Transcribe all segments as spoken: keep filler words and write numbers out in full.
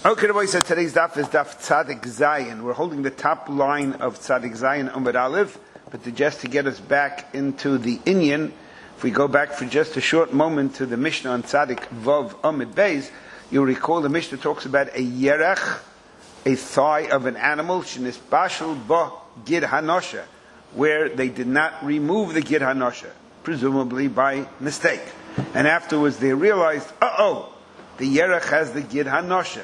Okay, Rabbi said today's daf is daf Tzadik Zayin. We're holding the top line of Tzadik Zayin Amud Aleph, but to just to get us back into the Inyan, if we go back for just a short moment to the Mishnah on Tzadik Vav Amud Beis, you'll recall the Mishnah talks about a yerech, a thigh of an animal, shenis bashal ba gid hanosha, where they did not remove the gid hanosha, presumably by mistake. And afterwards they realized, uh-oh, the yerech has the gid hanosha.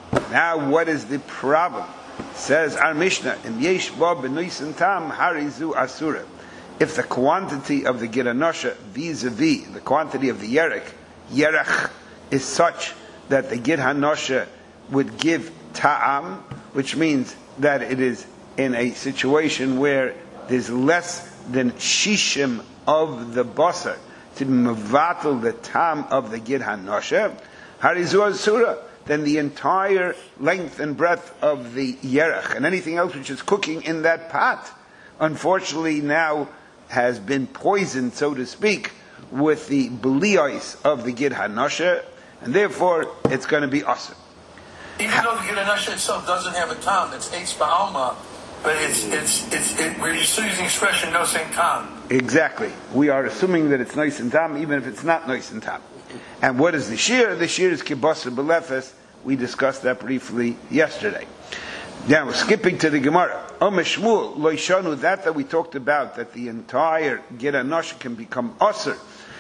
Now, what is the problem? Says our Mishnah, "Im yesh ba b'noisen tam harizu asura." If the quantity of the gid hanosha vis-a-vis the quantity of the yerech, yerech is such that the gid hanosha would give ta'am, which means that it is in a situation where there's less than shishim of the basar to mevatel the ta'am of the gid hanosha, harizu asura, then the entire length and breadth of the yerech and anything else which is cooking in that pot, unfortunately now has been poisoned, so to speak, with the beliyos of the gid hanosha, and therefore it's going to be asur. Even though the gid hanosha itself doesn't have a tam, it's eitz ba'alma, but it's it's it's it, we're just using the expression no saying tam. Exactly. We are assuming that it's nice and tam, even if it's not nice and tam. And what is the shear? The shear is kibasar belefes. We discussed that briefly yesterday. Now, skipping to the Gemara. Omer Shmuel, loishanu, that that we talked about, that the entire gid hanosha can become asur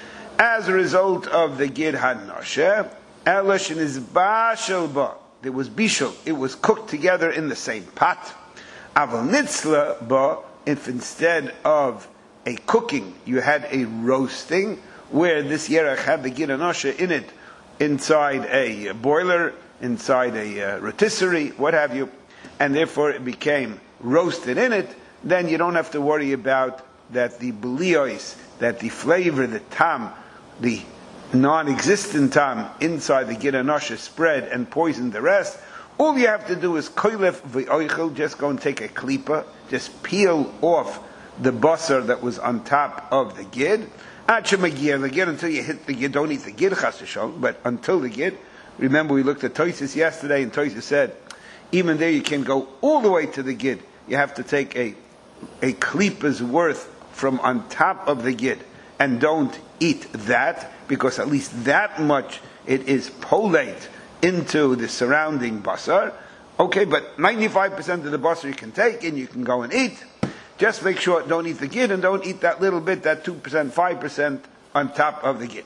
as a result of the gid hanosha. Elosh in his bashel ba. There was bishul. It was cooked together in the same pot. Aval nitzla ba, if instead of a cooking, you had a roasting, where this yerech had the gid hanosha in it, inside a boiler, inside a uh, rotisserie, what have you, and therefore it became roasted in it, then you don't have to worry about that the beliyos, that the flavor, the tam, the non-existent tam inside the gid hanosha spread and poisoned the rest. All you have to do is koilef v'oichel, just go and take a klipa, just peel off the basar that was on top of the gid. Until you hit the gid, don't eat the gid chas v'shalom, but until the gid. Remember, we looked at Tosis yesterday, and Tosis said, even there you can go all the way to the gid. You have to take a a klipa's worth from on top of the gid, and don't eat that, because at least that much it is polate into the surrounding basar. Okay, but ninety-five percent of the basar you can take, and you can go and eat. Just make sure don't eat the gid, and don't eat that little bit, that two percent, five percent on top of the gid.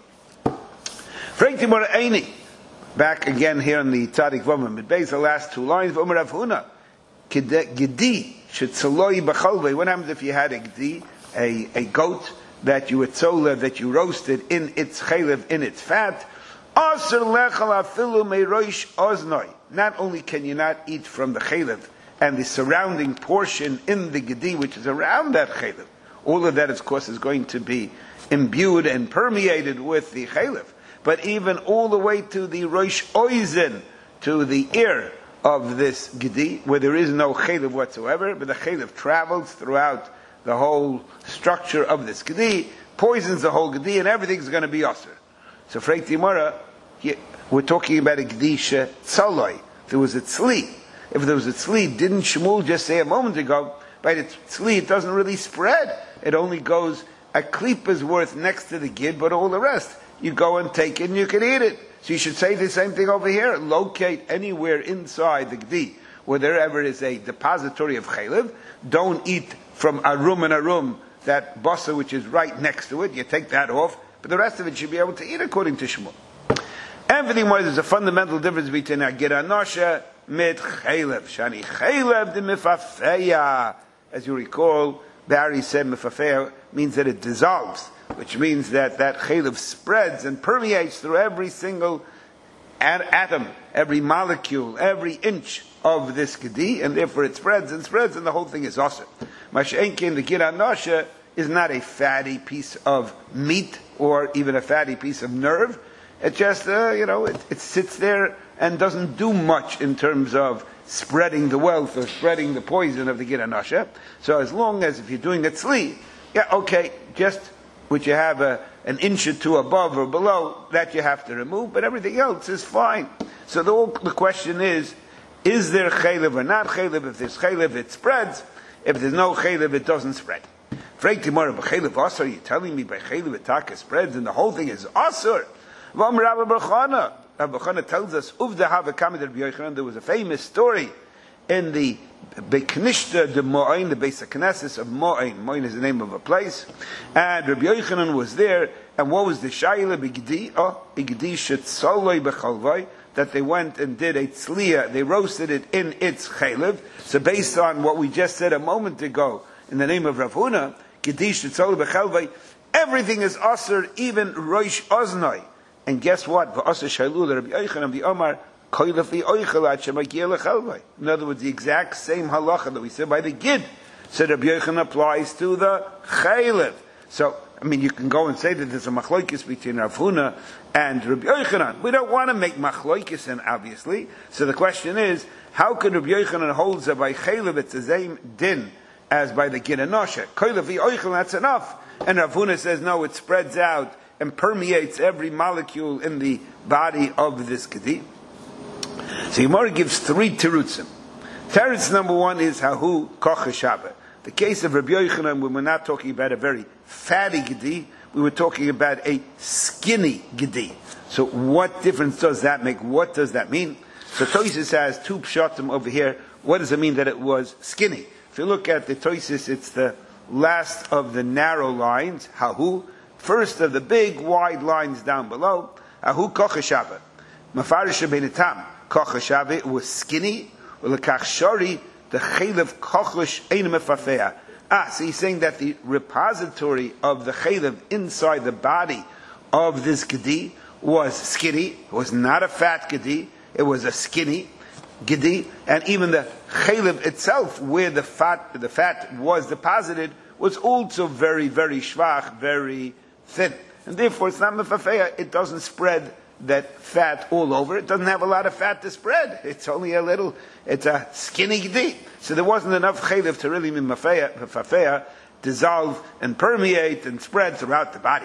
Back again here in the Tzadik Vav Amud Beis, the last two lines. V'omer Rav Huna, gedi shetzaloi b'chalvei. What happens if you had a gedi, a, a goat that you etzola, that you roasted in its chaylev, in its fat? Aser lechal afilu meirosh oznoi. Not only can you not eat from the chaylev and the surrounding portion in the gedi, which is around that chaylev, all of that, of course, is going to be imbued and permeated with the chaylev. But even all the way to the rosh oizen, to the ear of this gedi, where there is no chaylev whatsoever, but the chaylev travels throughout the whole structure of this gedi, poisons the whole gedi, and everything's going to be asur. So, Freit Timara, we're talking about a gedi she tzaloi. There was a tzli. If there was a tzli, didn't Shmuel just say a moment ago, by the tzli, it doesn't really spread. It only goes a klipa's worth next to the gid, but all the rest, you go and take it and you can eat it. So you should say the same thing over here. Locate anywhere inside the gedi, where there ever is a depository of chaylev. Don't eat from a room and a room, that basar which is right next to it. You take that off, but the rest of it should be able to eat according to Shmuel. And furthermore, there's a fundamental difference between a gid hanosha mit chaylev. Shani chaylev de mifafeya. As you recall, Barry said mifafeya means that it dissolves, which means that that chaylev spreads and permeates through every single atom, every molecule, every inch of this gedi, and therefore it spreads and spreads, and the whole thing is asur. Mash'enkin, the gid hanosha is not a fatty piece of meat or even a fatty piece of nerve. It just, uh, you know, it, it sits there and doesn't do much in terms of spreading the wealth or spreading the poison of the gid hanosha. So as long as if you're doing a tzli, yeah, okay, just which you have a, an inch or two above or below, that you have to remove, but everything else is fine. So the, the question is, is there chaylev or not chaylev? If there's chaylev, it spreads. If there's no chaylev, it doesn't spread. Freik Gemara, b'chaylev asur, you're telling me by chaylev it spreads and the whole thing is asur? Vam Rabbi Bechana. Rabbi Bechana tells us, Uvda hava kamid Rabbi Yochanan, there was a famous story in the Beknishta de Mo'ain, the base of Knesset of Mo'ain. Mo'ain is the name of a place. And Rabbi Yochanan was there, and what was the Shaila B'gdi? Oh, B'gdi shetzoloi b'chalvoi, that they went and did a tzliya, they roasted it in its chaylev. So based on what we just said a moment ago, in the name of Rav Huna, Gdi shetzoloi b'chalvoi, everything is asur, even Rosh Oznoi. And guess what? V'asur shailul Rabbi Yochanan v'omar, in other words, the exact same halacha that we said by the gid, so Rabbi Yochanan applies to the chaylev. So, I mean, you can go and say that there's a machlokes between Rav Huna and Rabbi Yochanan. We don't want to make machlokes, and obviously. So the question is, how could Rabbi Yochanan hold that by chaylev it's the same din as by the gid and noshe? Chaylev v'yochanan, that's enough. And Rav Huna says, no, it spreads out and permeates every molecule in the body of this gedi. So Gemara gives three terutzim. Teretz number one is hahu kocha shava. The case of Rabbi Yochanan, when we're not talking about a very fatty gedi, we were talking about a skinny gedi. So what difference does that make? What does that mean? So Tosis has two pshatim over here. What does it mean that it was skinny? If you look at the Tosis, it's the last of the narrow lines, hahu, first of the big wide lines down below, hahu kocha shava. Mafarish beinatam. Kocha shava was skinny. Ulekach shori the chaylev kochlish ein mefafea. Ah, so he's saying that the repository of the chaylev inside the body of this gedi was skinny. It was not a fat gedi. It was a skinny gedi, and even the chaylev itself, where the fat the fat was deposited, was also very very shvach, very thin, and therefore it's not mefafea. It doesn't spread that fat all over. It doesn't have a lot of fat to spread. It's only a little, it's a skinny gedi. So there wasn't enough chaylev to really mefafea, dissolve and permeate and spread throughout the body.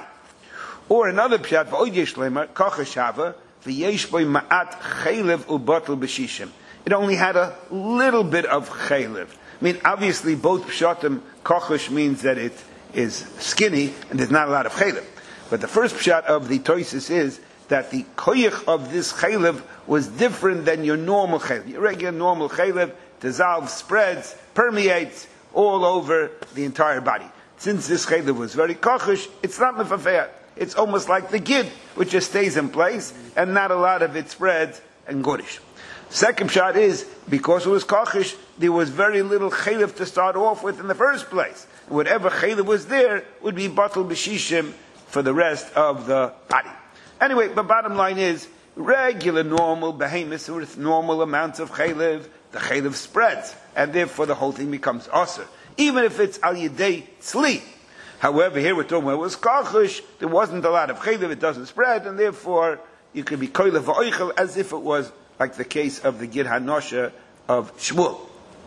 Or another pshat, v'od yesh leimar, kocha shava, v'yesh boi ma'at chaylev u'botel b'shishim. It only had a little bit of chaylev. I mean, obviously both pshatim, kochash means that it is skinny and there's not a lot of chaylev. But the first pshat of the Tosis is that the koyach of this chaylev was different than your normal chaylev. Your regular normal chaylev dissolves, spreads, permeates all over the entire body. Since this chaylev was very kochash, it's not mefafea. It's almost like the gid, which just stays in place, and not a lot of it spreads and gorish. Second shot is, because it was kochash, there was very little chaylev to start off with in the first place. Whatever chaylev was there would be batel b'shishim for the rest of the body. Anyway, the bottom line is, regular, normal behemoths with normal amounts of chaylev, the chaylev spreads, and therefore the whole thing becomes asur, even if it's al yedei tzli. However, here we're talking about it was kochash, there wasn't a lot of chaylev, it doesn't spread, and therefore you could be koilev v'oichel as if it was like the case of the gid hanosha of Shmuel.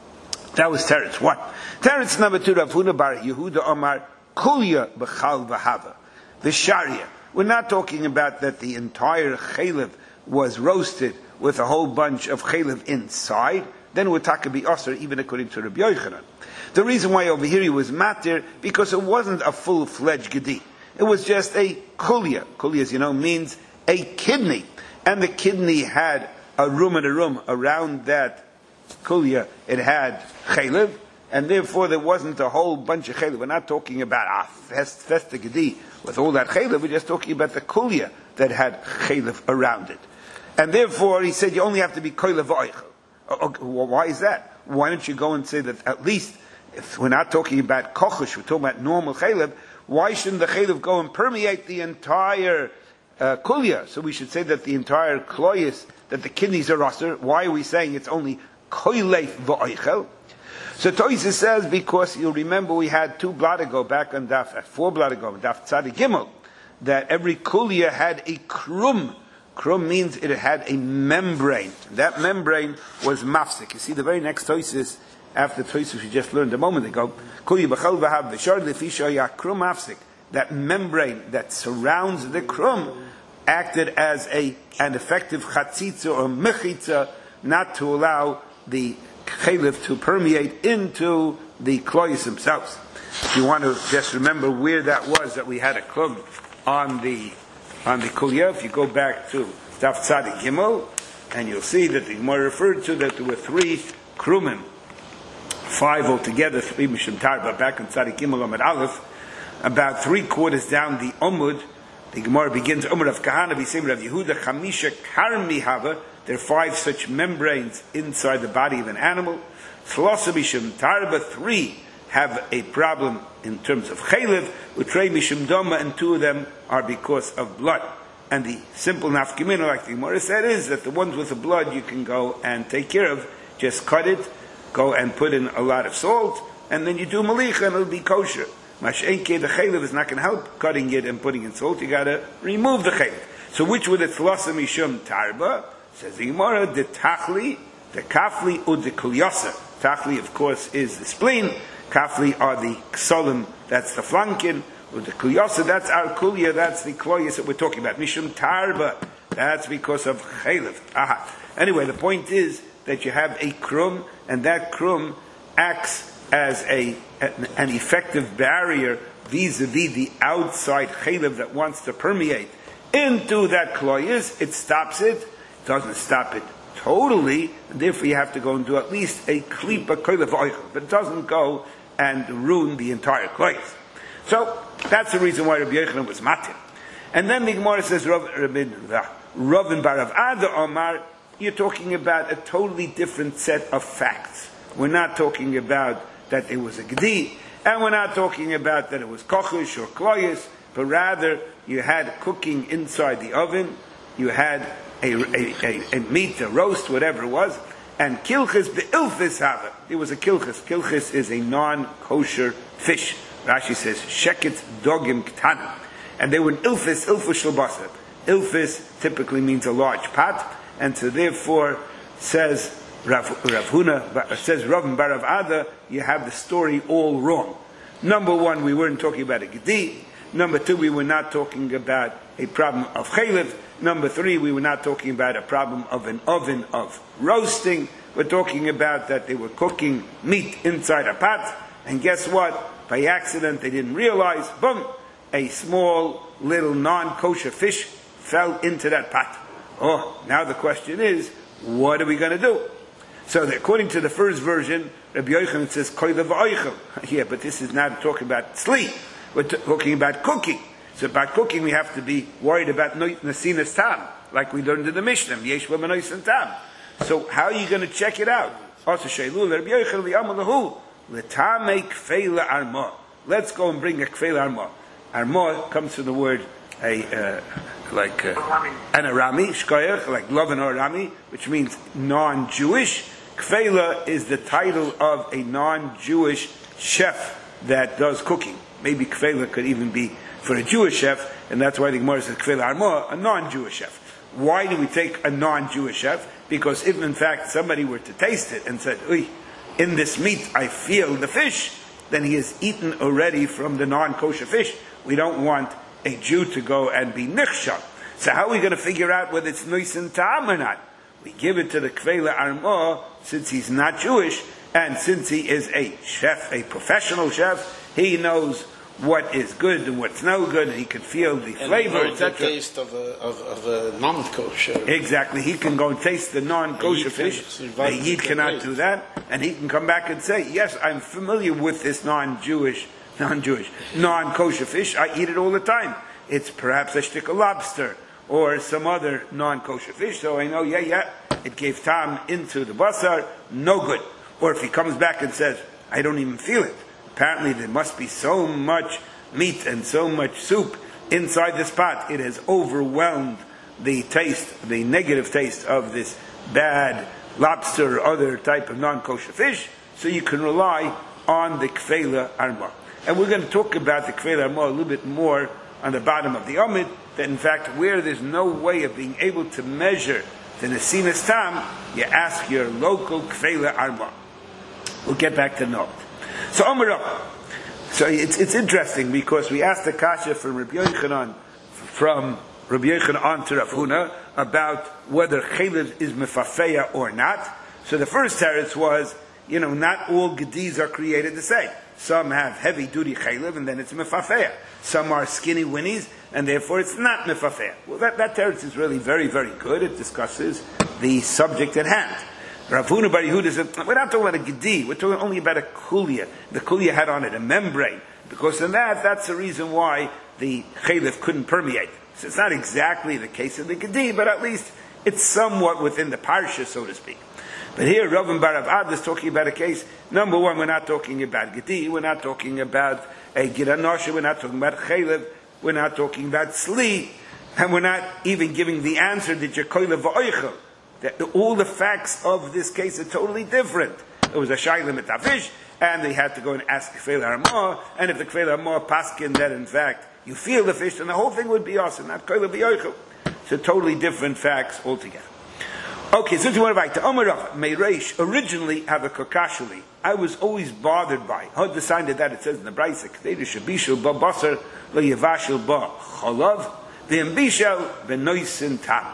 That was teretz one. Teretz number two, Rav Huna bar Yehuda Omar, kulya b'chal v'hava, v'sharia. We're not talking about that the entire chaylev was roasted with a whole bunch of chaylev inside. Then we're talking be asur, even according to Rabbi Yochanan. The reason why over here he was matir, because it wasn't a full-fledged gedi. It was just a kulya. Kulya, as you know, means a kidney. And the kidney had a room and a room around that kulya. It had chaylev, and therefore there wasn't a whole bunch of chaylev. We're not talking about a fest, festa gedi with all that chaylev. We're just talking about the kulya that had chaylev around it. And therefore, he said you only have to be koilev v'oichel. Why is that? Why don't you go and say that at least, if we're not talking about kochash, we're talking about normal chaylev, why shouldn't the chaylev go and permeate the entire uh, kulya? So we should say that the entire kloyis, that the kidneys are asur. Why are we saying it's only koilev v'oichel? So Tosis says, because you'll remember we had two blot ago, back on Daf, uh, four blot ago, Daf Tzadik Gimel, that every kulya had a krum. Krum means it had a membrane. That membrane was mafsik. You see the very next Tosis, after Tosis we just learned a moment ago, kulya b'chal v'hav v'shar lefisha ya krum mafsik. That membrane that surrounds the krum acted as a an effective chatzitza or mechitza, not to allow the chaylev to permeate into the kloyos themselves. If you want to just remember where that was, that we had a klum on the on the kulyah, if you go back to Daf Tzadik Gimel, and you'll see that the Gemara referred to that there were three krumim, five altogether, three mishum tarba, back in Tzadik Gimel Amud Aleph, about three quarters down the Omud, the Gemara begins, Omud of Kahana, B'Sim Rav Yehuda, Chamisha Karmi Hava, there are five such membranes inside the body of an animal. Shlosa Mishum Tarba, three have a problem in terms of chaylev, utrei mishum doma, and two of them are because of blood. And the simple nafkamina, like the Gemara said, is that the ones with the blood you can go and take care of. Just cut it, go and put in a lot of salt, and then you do malicha and it'll be kosher. Mash'enke, the chaylev is not going to help cutting it and putting in salt. You got to remove the chaylev. So which would it thlasa mishum tarba? Says the Gemara, the tachli, the kafli, or the kulyasa. Tachli, of course, is the spleen. Kafli are the ksolim, that's the flankin. Or the kulyasa, that's our kulya, that's the kloyas that we're talking about. Mishum tarba, that's because of chaylev. Aha. Anyway, the point is that you have a krum, and that krum acts as a an, an effective barrier vis-a-vis the outside chaylev that wants to permeate into that kloyas. It stops it, doesn't stop it totally, and therefore you have to go and do at least a klipa koilev oichel, but it doesn't go and ruin the entire kloyas. So that's the reason why Rabbi Yochanan was matir. And then the Gemara says, Ravin Barav Ada Omar, you're talking about a totally different set of facts. We're not talking about that it was a gedi, and we're not talking about that it was kochish or kloyas, but rather you had cooking inside the oven, you had a, a, a, a meat, a roast, whatever it was, and kilchis be'ilfis hava. It was a kilchis. Kilchis is a non-kosher fish. Rashi says, sheket dogim ktanim. And they were ilfis, ilfis shalbasa. Ilfis typically means a large pot, and so therefore says Rav, Rav Huna, says Rav Barav Ada, you have the story all wrong. Number one, we weren't talking about a gedi. Number two, we were not talking about a problem of chaylev. Number three, we were not talking about a problem of an oven of roasting. We're talking about that they were cooking meat inside a pot, and guess what? By accident, they didn't realize, boom, a small little non-kosher fish fell into that pot. Oh, now the question is, what are we going to do? So that according to the first version, Rabbi Yochanan says, koilev oichel. Yeah, but this is not talking about sleep. We're t- talking about cooking. So about cooking, we have to be worried about nasinas tam, like we learned in the Mishnah. Yesh v'manois tam. So how are you going to check it out? Also, sheilu Rabbi Yochanan v'yamalahu l'tamei kfeila arma. Let's go and bring a kfeila arma. Arma comes from the word a uh, like uh, an arami, shkoyach, like love and arami, which means non-Jewish. Kfeila is the title of a non-Jewish chef that does cooking. Maybe kfeila could even be for a Jewish chef, and that's why the Gemara says kfeila arma, a non-Jewish chef. Why do we take a non-Jewish chef? Because if in fact somebody were to taste it and said, "Uy, in this meat I feel the fish," then he has eaten already from the non-kosher fish. We don't want a Jew to go and be nichshal. So how are we going to figure out whether it's noisen ta'am or not? We give it to the kfeila arma since he's not Jewish, and since he is a chef, a professional chef, he knows what is good and what's no good, and he can feel the flavor, et cetera. The taste of a, of, of a non-kosher. Exactly. He can go and taste the non-kosher fish. The Yid cannot do that, and he can come back and say, yes, I'm familiar with this non-Jewish, non-Jewish, non-kosher fish. I eat it all the time. It's perhaps a shtik of lobster or some other non-kosher fish, so I know, yeah, yeah, it gave tam into the basar, no good. Or if he comes back and says, I don't even feel it. Apparently there must be so much meat and so much soup inside this pot. It has overwhelmed the taste, the negative taste of this bad lobster or other type of non-kosher fish. So you can rely on the kfeila arma. And we're going to talk about the kfeila arma a little bit more on the bottom of the Amid, that in fact where there's no way of being able to measure the nesinas tam, you ask your local kfeila arma. We'll get back to note. So Amar, so it's it's interesting because we asked the kasha from Rabbi Yochanan from Rabbi Yochanan on to Rav Huna about whether chaylev is mefafeya or not. So the first teretz was, you know, not all gedis are created the same. Some have heavy duty chaylev and then it's mefafeya. Some are skinny winnies and therefore it's not mefafeya. Well, that, that teretz is really very, very good. It discusses the subject at hand. Rav Huna Bar Yehuda said, we're not talking about a gedi, we're talking only about a kulia. The kulia had on it a membrane. Because of that, that's the reason why the chaylev couldn't permeate. So it's not exactly the case of the gedi, but at least it's somewhat within the parsha, so to speak. But here, Rav and Barav Ad is talking about a case. Number one, we're not talking about gedi, we're not talking about a giranosha, we're not talking about chaylev, we're not talking about sli, and we're not even giving the answer that you're koilev v'oichel. That all the facts of this case are totally different. It was a shayla metafish, and they had to go and ask Kfeil Harmah, and if the Kfeil Harmah paskin that in fact you feel the fish, then the whole thing would be awesome, not koilev v'oichel. So totally different facts altogether. Okay, since we want to back to Omer Rav, Meireish originally have a kokashuli. I was always bothered by. How decided that it says in the Brisa, Kedei Shabishul Ba Basar Lo Yevashul Ba Cholav V'Embishel B'Noisin Tam.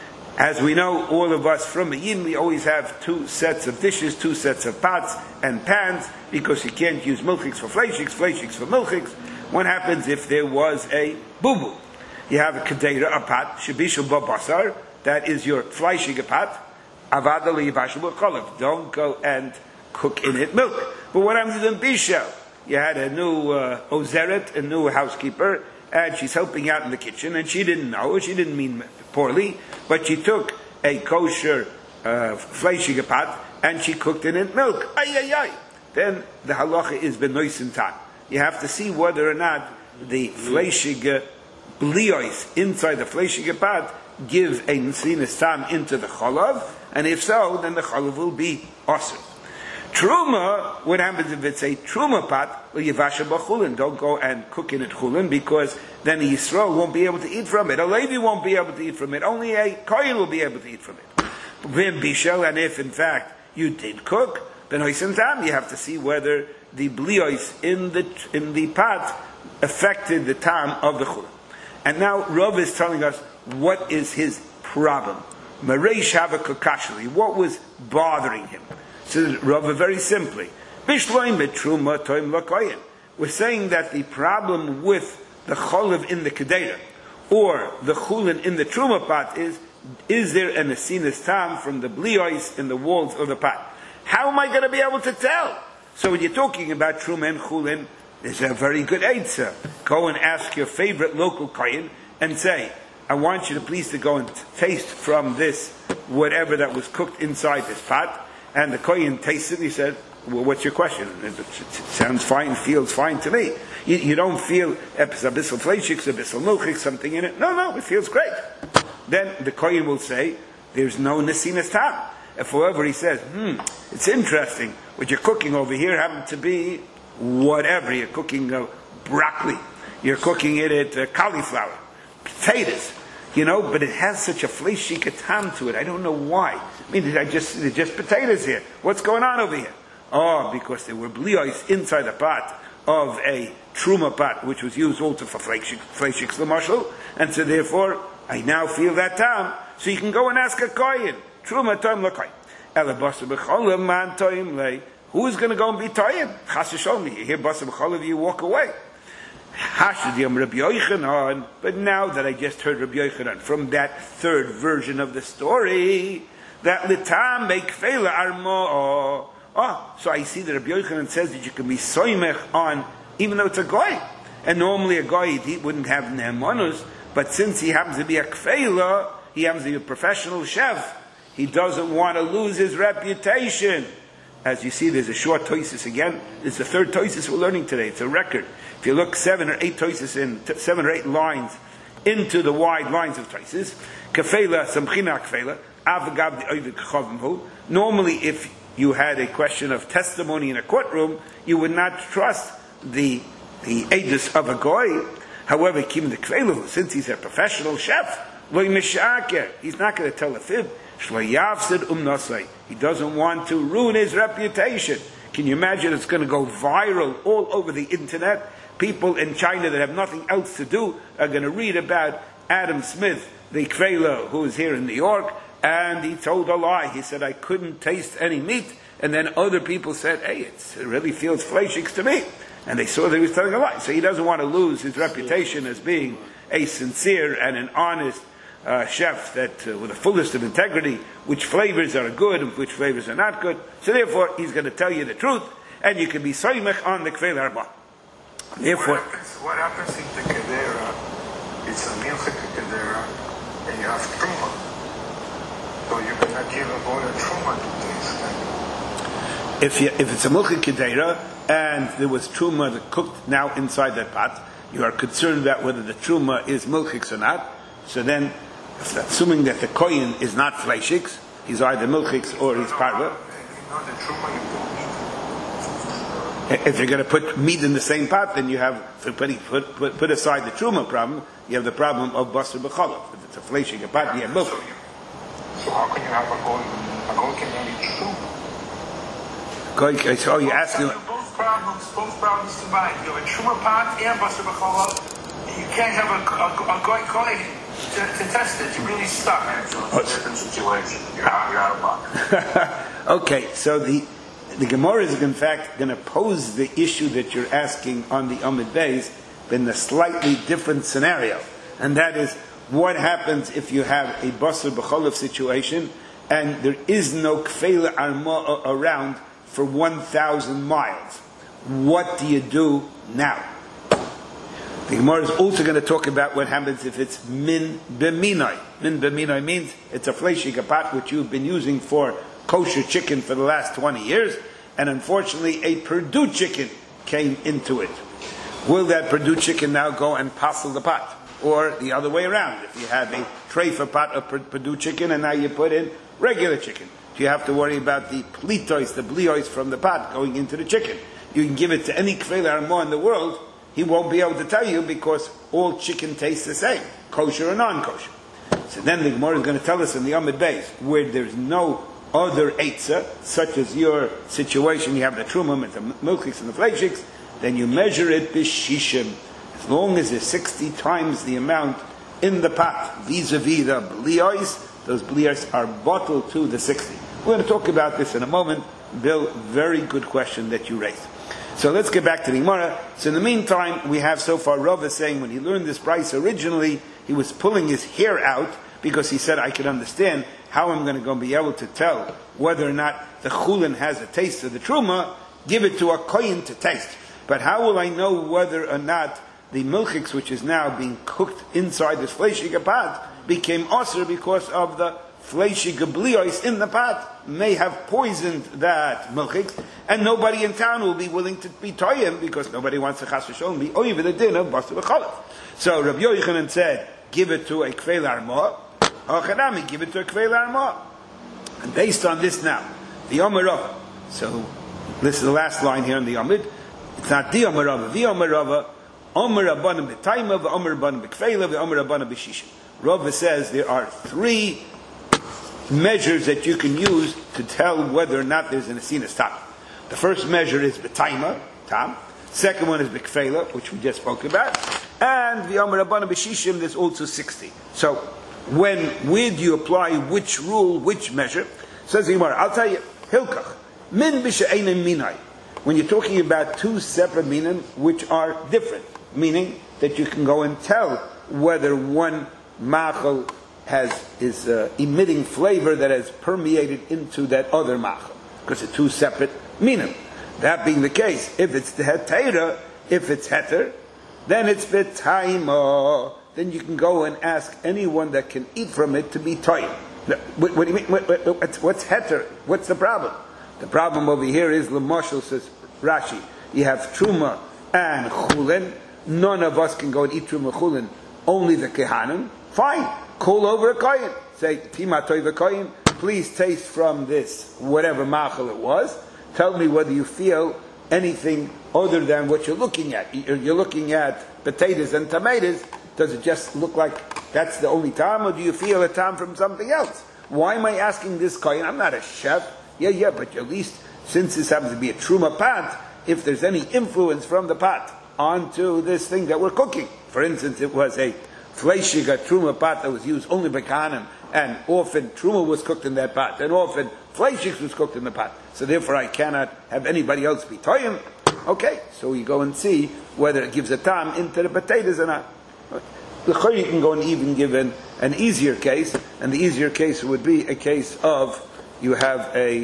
As we know, all of us from a yin, we always have two sets of dishes, two sets of pots and pans, because you can't use milchiks for fleishiks, fleishiks for milchiks. What happens if there was a boo-boo? You have a kedera, a pot, Shabishul Ba Basar. That is your fleishige pot. Avada liyivashul b'cholav. Don't go and cook in it milk. But what happens in Bishel? You had a new uh, ozeret, a new housekeeper, and she's helping out in the kitchen, and she didn't know, she didn't mean poorly, but she took a kosher uh, fleishige pot, and she cooked in it milk. Ay, ay, ay. Then the halacha is benoisin tan. You have to see whether or not the fleishige bliois inside the fleishige pot give a nesinas tam into the cholav, and if so, then the cholav will be awesome. Truma, what happens if it's a truma pot? Well, yivasha b'chulin. Don't go and cook in it chulin, because then the Yisrael won't be able to eat from it. A Levi won't be able to eat from it. Only a Kohen will be able to eat from it. V'im bishel, and if in fact you did cook, then hoisin tam, you have to see whether the bliois in the in the pot affected the tam of the chulin. And now Rav is telling us what is his problem. Mareish have a kokashli. What was bothering him? So Rav, very simply, Bishloim betruma toim lakoyin. We're saying that the problem with the cholav in the kedera or the chulin in the truma pot is, is there an asinas tam from the bliois in the walls of the pot? How am I going to be able to tell? So when you're talking about truma and chulin, there's a very good eitzah. Go and ask your favorite local kohen and say, I want you to please to go and taste from this, whatever that was cooked inside this pot. And the kohen tasted it, he said, well, what's your question? It, it, it sounds fine, feels fine to me. You, you don't feel a bissel fleishiks, a bissel milchik, something in it. No, no, it feels great. Then the kohen will say, there's no nesinas tam. If however he says, hmm, it's interesting, what you're cooking over here happened to be whatever. You're cooking uh, broccoli, you're cooking it at uh, cauliflower, potatoes, you know, but it has such a fleishike tam to it. I don't know why. I mean, I just, they're just potatoes here. What's going on over here? Oh, because there were bliois inside the pot of a truma pot, which was used also for fleishiks l'mashal, and so therefore, I now feel that tam. So you can go and ask a kohen, truma toim l'kohen. Elabasa b'cholam man toim le. Who is going to go and be toyim? Chas v'sholom, you hear basa b'cholam, you walk away. Hashad yom Rabbi Yochanan. But now that I just heard Rabbi Yochanan from that third version of the story, that litam make fela armo. Oh, so I see that Rabbi Yochanan says that you can be soymech on, even though it's a goy. And normally a goy he wouldn't have ne'emanus, but since he happens to be a kfela, he happens to be a professional chef, he doesn't want to lose his reputation. As you see, there's a short toisis again. It's the third toisis we're learning today. It's a record. If you look seven or eight toisis in, t- seven or eight lines into the wide lines of toisis, kafela, samchina kafela, avagav the oivid chavimhu. Normally, if you had a question of testimony in a courtroom, you would not trust the the edus of a goy. However, kim the kafela, since he's a professional chef, loy mishaker, he's not going to tell a fib. He doesn't want to ruin his reputation. Can you imagine it's going to go viral all over the internet? People in China that have nothing else to do are going to read about Adam Smith, the Kvela, who is here in New York, and he told a lie. He said, I couldn't taste any meat. And then other people said, hey, it's, it really feels fleishiks to me. And they saw that he was telling a lie. So he doesn't want to lose his reputation as being a sincere and an honest uh, chef that, uh, with the fullest of integrity, which flavors are good and which flavors are not good. So therefore, he's going to tell you the truth, and you can be soymech on the Kvela Arba. Therefore, what happens, what happens if the kedera, it's a milchik kedera, and you have truma? So you cannot give a boy a truma to taste. If, you, if it's a milchik kedera, and there was truma that cooked now inside that pot, you are concerned about whether the truma is milchiks or not. So then, assuming that the kohen is not fleishiks, he's either milchiks or he's parva. If you're going to put meat in the same pot, then you have, put, put, put, put aside the truma problem, you have the problem of basar b'cholov. If it's a fleishik pot, you have milk. So, you, so how can you have a goy? A goy can only truma. So you're asking... Both problems, both problems combined. You have a truma pot and basar b'cholov. You can't have a, a, a goy kohen to, to test it. You're really stuck. It's a different situation. You're out, you're out of luck. Okay, so the... The Gemara is in fact going to pose the issue that you're asking on the Amud Beis in a slightly different scenario. And that is, what happens if you have a basar b'cholov situation and there is no Kvela Arma around for one thousand miles? What do you do now? The Gemara is also going to talk about what happens if it's min b'minai. Min b'minai means it's a fleishik, a pot which you've been using for kosher chicken for the last twenty years, and unfortunately a Purdue chicken came into it. Will that Purdue chicken now go and passel the pot? Or the other way around, if you have a treifa pot of Purdue chicken and now you put in regular chicken, do you have to worry about the plitos, the bliois from the pot going into the chicken? You can give it to any Kvela Arma in the world, he won't be able to tell you because all chicken tastes the same, kosher or non-kosher. So then the Gemara is going to tell us in the Amud Beis, where there's no other eitzah, such as your situation, you have the trumim and the milchiks and the fleishiks, then you measure it b'shishim, as long as there's sixty times the amount in the pot, vis-a-vis the bliois, those bliois are bottled to the sixty. We're going to talk about this in a moment. Bill, very good question that you raised. So let's get back to the Gemara. So in the meantime, we have so far Rava saying when he learned this price originally, he was pulling his hair out because he said, I can understand how I'm going to go be able to tell whether or not the chulin has a taste of the truma, give it to a kohen to taste. But how will I know whether or not the milchiks, which is now being cooked inside this fleishig pot, became osir because of the fleishig bliois in the pot, may have poisoned that milchiks, and nobody in town will be willing to be toyim because nobody wants to chas v'sholom be over the din of basar b'cholov. So Rabbi Yochanan said, give it to a Kvela Arma, Hachanami, give it to a Kvela Arma. And based on this now, the Omer Rava. So this is the last line here in the Amid. It's not the Omer Rava, the Omer Rava. Omer Rabbanim b'Taima, v'Omer Rabbanim b'Kvela, v'Omer Rabbanim b'Shishim. Rava says there are three measures that you can use to tell whether or not there's an Asinas Tam. The first measure is b'Taima, Tam. Second one is b'Kvela, which we just spoke about. And the Omer Rabbanim b'Shishim, there's also sixty. So when, where do you apply which rule, which measure? Says the Gemara, I'll tell you, Hilkach, min b'she'enim minai. When you're talking about two separate minim which are different, meaning that you can go and tell whether one machal has is uh, emitting flavor that has permeated into that other machal, because it's two separate minim. That being the case, if it's the hetera, if it's heter, then it's b'taima. Then you can go and ask anyone that can eat from it to be toy. What, what do you mean? What, what, what's, what's heter? What's the problem? The problem over here is, Lamashal says, Rashi, you have truma and chulin. None of us can go and eat truma chulin. Only the kehanim. Fine. Call over a kohen. Say, Tima toy the kohen, please taste from this, whatever machal it was. Tell me whether you feel anything other than what you're looking at. You're looking at potatoes and tomatoes. Does it just look like that's the only time, or do you feel a time from something else? Why am I asking this kohen? I'm not a chef. Yeah, yeah, but at least, since this happens to be a truma pot, if there's any influence from the pot onto this thing that we're cooking. For instance, it was a Fleischig, a truma pot that was used only by Kahanim, and often truma was cooked in that pot, and often fleischig was cooked in the pot. So therefore I cannot have anybody else be toyim. Okay, so you go and see whether it gives a tam into the potatoes or not. The L'chayr you can go and even give an, an easier case, and the easier case would be a case of you have a,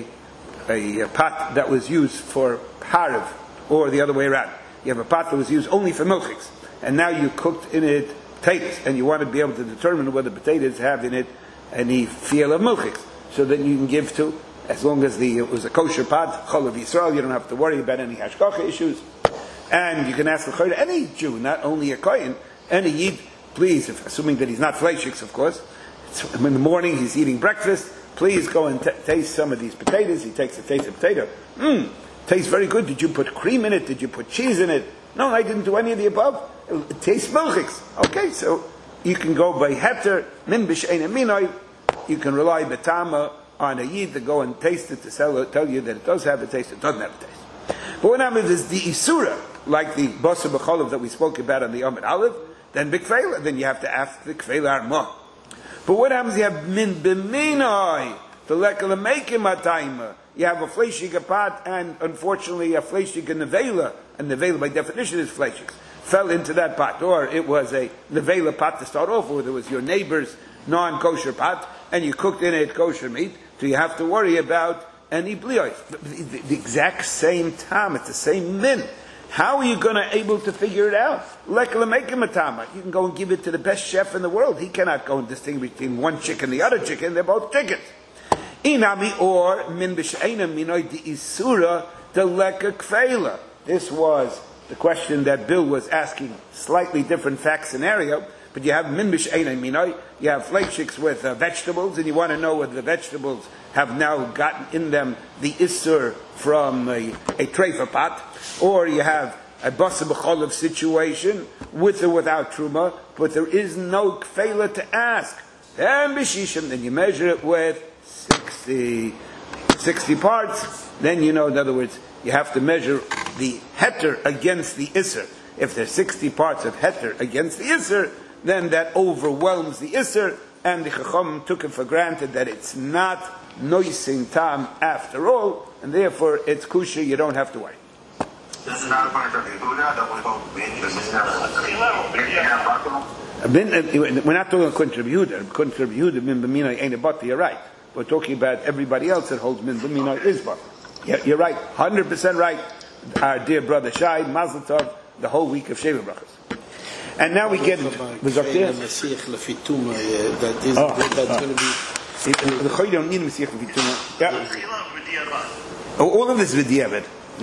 a, a pot that was used for harav, or the other way around. You have a pot that was used only for milchiks, and now you cooked in it potatoes, and you want to be able to determine whether potatoes have in it any feel of milchiks. So then you can give to, as long as the, it was a kosher pot, chol of Yisrael, you don't have to worry about any hashgacha issues. And you can ask the any Jew, not only a kohen, any yid, please, if, assuming that he's not fleishiks, of course, it's, in the morning he's eating breakfast, please go and t- taste some of these potatoes. He takes a taste of potato. Mmm, tastes very good. Did you put cream in it? Did you put cheese in it? No, I didn't do any of the above. It, it tastes milchiks. Okay, so you can go by heter, min b'sheina minoi. You can rely betama on a yid to go and taste it to sell it, tell you that it does have a taste, it doesn't have a taste. But what happens is the isura, like the basar b'cholav that we spoke about on the Amid Aleph, then b'kfeila, then you have to ask the kfeila arma. But what happens? You have min b'minoi, the lekala mekim atayma. You have a fleishig pot, and unfortunately a fleishig nevela, and nevela by definition is fleishig, fell into that pot, or it was a nevela pot to start off with. It was your neighbor's non-kosher pot, and you cooked in it kosher meat, so you have to worry about any bliyos. The, the, the exact same time, it's the same min. How are you going to able to figure it out? Lekala mekim atama. You can go and give it to the best chef in the world. He cannot go and distinguish between one chicken and the other chicken. They're both chickens. Inami or min b'sheina minoi di isura de leka kfeila. This was the question that Bill was asking. Slightly different fact scenario, but you have min b'sheina minoi. You have fleischiks with uh, vegetables, and you want to know whether the vegetables have now gotten in them the isur from a, a treifa pot, or you have a basar b'cholav situation with or without truma, but there is no kfeila to ask. And b'shishim, then you measure it with sixty, sixty parts. Then you know, in other words, you have to measure the heter against the isser. If there's sixty parts of heter against the isser, then that overwhelms the isser, and the chacham took it for granted that it's not noising tam after all, and therefore it's kusha, you don't have to worry. This is not a point of Yehuda that we call bin. This is not We're not talking about Yehuda. Yehuda min b'minai ain't a bata. You're right. We're talking about everybody else that holds min b'minai is bata. Yeah, you're right. one hundred percent right. Our dear brother Shai, Mazel Tov, the whole week of Sheva Brachas. And now we get the Zakir. That is, that's going to be. The Choy don't need Mesiach Lefituma. Yeah. All of this v'diavad.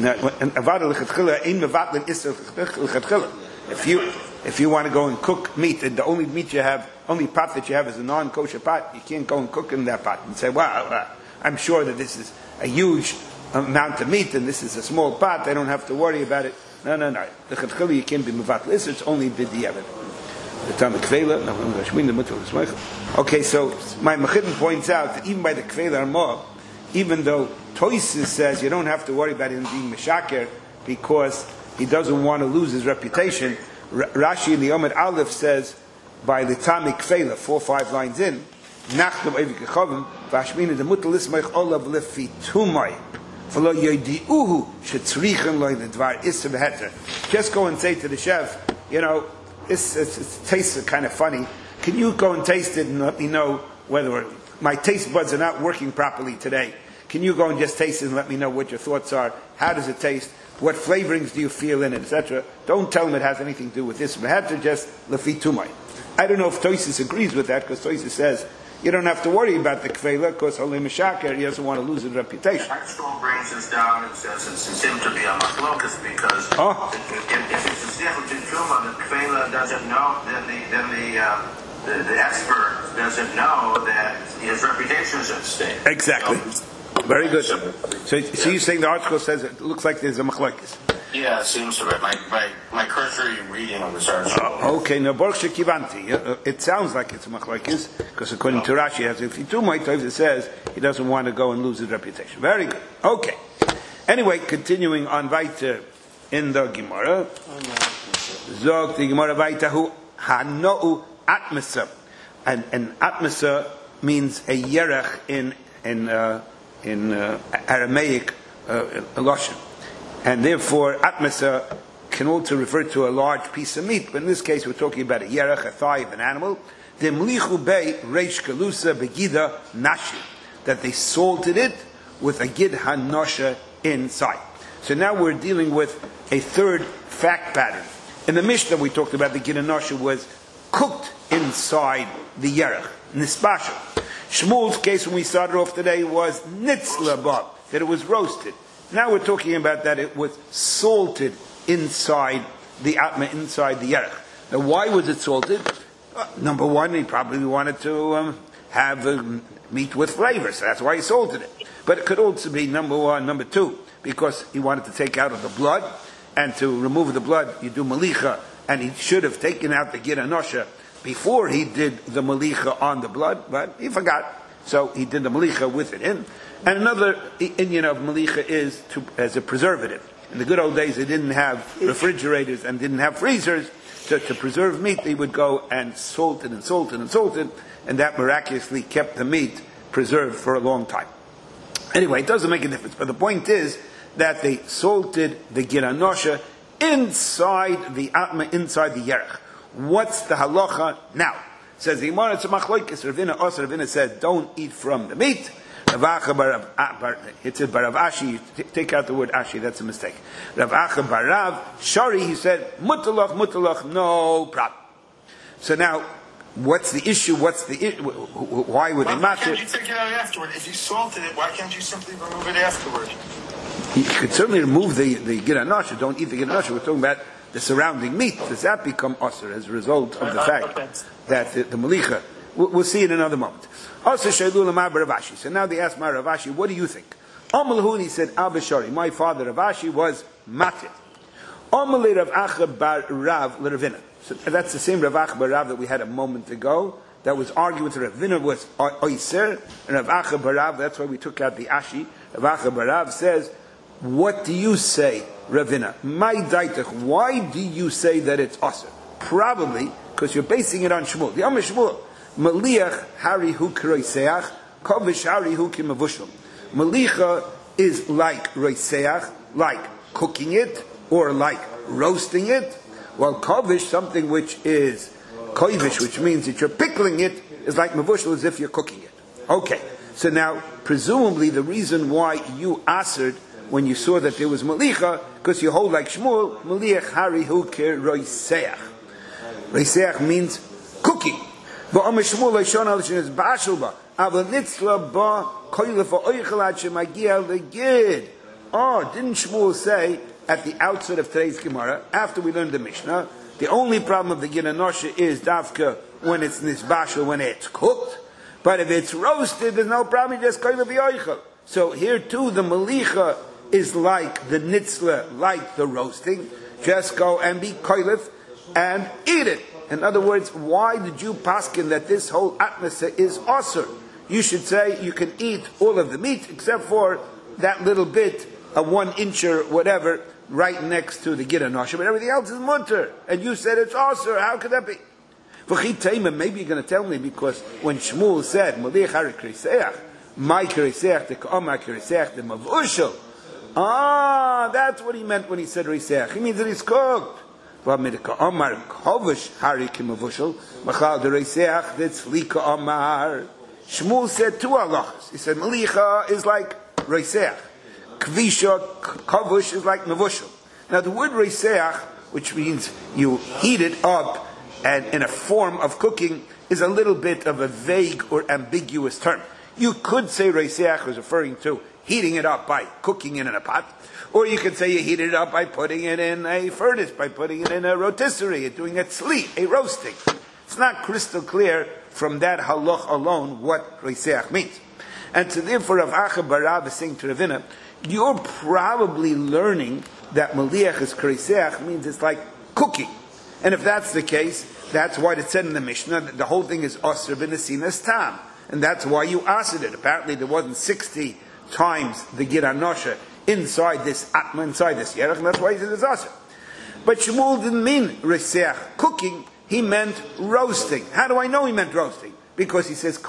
If you if you want to go and cook meat, and the only meat you have, only pot that you have is a non-kosher pot, you can't go and cook in that pot and say, "Wow, uh, I'm sure that this is a huge amount of meat and this is a small pot. I don't have to worry about it." No, no, no. The chetchila you can't be mevat lis. It's only b'diavad. The tam kveila. Okay, so my mechidin points out that even by the kveila arma, even though Toysis says you don't have to worry about him being meshaker because he doesn't want to lose his reputation, R- Rashi in the Amid Aleph says by the tam kveila, four five lines in, nachnu evik chavim v'ashmina the mutal ismach olav lefi tumay. Just go and say to the chef, you know, it's, it's, it tastes kind of funny. Can you go and taste it and let me know whether my taste buds are not working properly today? Can you go and just taste it and let me know what your thoughts are? How does it taste? What flavorings do you feel in it, et cetera? Don't tell him it has anything to do with this. Just lefi tumay. I don't know if Toysis agrees with that, because Toysis says you don't have to worry about the kveila because only Meshaker, he doesn't want to lose his reputation. Hagstrom brings this down and says it seems to be a machlokas because oh. if, if, if it's a sechel to truma, the kveila doesn't know, then the then the, uh, the the expert doesn't know that his reputation is at stake. Exactly. So, very good. So, so yeah. You're saying the article says it looks like there's a machlokes. Yeah, it seems to be. My, my, my cursory reading of this article. Uh, okay, now Baruch Shekivanti. It sounds like it's a machlokes, because according to Rashi, as if he too might it says he doesn't want to go and lose his reputation. Very good. Okay. Anyway, continuing on weiter in the Gemara. Zog the Gemara weiter hu hano'u atmasa, and and atmasa means a yerech in in uh, in uh, Aramaic uh, lashon, and therefore atmasa can also refer to a large piece of meat. But in this case, we're talking about a yerech, a thigh of an animal. The mlichu bei reish kalusa begida nashi, that they salted it with a gid hanosha inside. So now we're dealing with a third fact pattern. In the Mishnah, we talked about the gid hanosha was cooked inside the yerech, nispasha. Shmuel's case when we started off today was nitzla ba, that it was roasted. Now we're talking about that it was salted inside the atma, inside the yerech. Now why was it salted? Uh, number one, he probably wanted to um, have uh, meat with flavor, so that's why he salted it. But it could also be number one, number two, because he wanted to take out of the blood, and to remove the blood, you do malicha, and he should have taken out the gid hanosha before he did the malicha on the blood, but he forgot, so he did the malicha with it in. And another inyan of malicha is to, as a preservative. In the good old days, they didn't have refrigerators and didn't have freezers, so to preserve meat, they would go and salt it and salt it and salt it, and that miraculously kept the meat preserved for a long time. Anyway, it doesn't make a difference, but the point is that they salted the gid hanosha inside the atma, inside the yerech. What's the halacha now? Says the Gemara, it's a machlokes. Ravina Osir, Ravina said, don't eat from the meat. Rav Acha bar it said Barav Ashi, take out the word Ashi, that's a mistake. Rav Acha Barav Shari, he said, mutalach, mutalach, no problem. So now, what's the issue? What's the I- why would Why they match can't it? you take it out afterward? If you salted it, why can't you simply remove it afterward? You could certainly remove the the gid hanosha. Don't eat the gid hanosha. We're talking about the surrounding meat. Does that become usher as a result of the fact that the, the malicha? We'll, we'll see in another moment. Also, Shailu Lamar Ravashi. So now they asked my Ravashi, what do you think? Amalhun, he said, Abba Shari, my father Ravashi was matir. Amalei Rav Acha bar Rav l'Ravina. So that's the same Rav Acha bar Rav that we had a moment ago. That was arguing with Ravina was oiser, and Rav Acha bar Rav. That's why we took out the ashi. Rav Acha bar Rav says, what do you say, Ravina? My daitach. Why do you say that it's osir? Probably because you're basing it on Shmuel. The Amar Shmuel, Maliach hari hu k'roiseach, kavish hari hu k'mavushel. Malicha is like roiseach, like cooking it, or like roasting it, while kavish, something which is kovish, which means that you're pickling it, is like mavushel, as if you're cooking it. Okay, so now, presumably the reason why you answered when you saw that there was malicha, because you hold like Shmuel, maliach hari hu k'roiseach. Roiseach means cooking. Oh, didn't Shmuel say at the outset of today's Gemara, after we learned the Mishnah, the only problem of the gid hanosha is dafka when it's nisbashel, when it's cooked, but if it's roasted, there's no problem, you just koilef v'yoichel. So here too, the malicha is like the nitzla, like the roasting, just go and be koilef and eat it. In other words, why did you paskin that this whole atmosphere is osir? You should say you can eat all of the meat except for that little bit, a one incher, whatever, right next to the gid hanosha, but everything else is mutter. And you said it's osir. How could that be? Maybe you're going to tell me because when Shmuel said Maliach hari k'riseach, my k'riseach the k'omar k'riseach the mavushel. Ah, that's what he meant when he said riseach. He means that it's cooked. Shmuel said two halachas. He said malicha is like roiseach, kvisha kavush is like mavushel. Now the word roiseach, which means you heat it up and in a form of cooking, is a little bit of a vague or ambiguous term. You could say roiseach is referring to heating it up by cooking it in a pot. Or you could say you heated it up by putting it in a furnace, by putting it in a rotisserie, doing a tzli, a roasting. It's not crystal clear from that halach alone what roiseach means. And so therefore Rav Acha bar Rav is saying to Ravina, you're probably learning that maliach is k'riseach means it's like cooking. And if that's the case, that's why it said in the Mishnah that the whole thing is osir b'nesinas tam. And that's why you asked it. Apparently there wasn't sixty times the gid hanosha inside this atma, inside this yerech, and that's why he said it's asr. But Shmuel didn't mean reseach, cooking. He he meant roasting. How do I know he meant roasting? Because he says,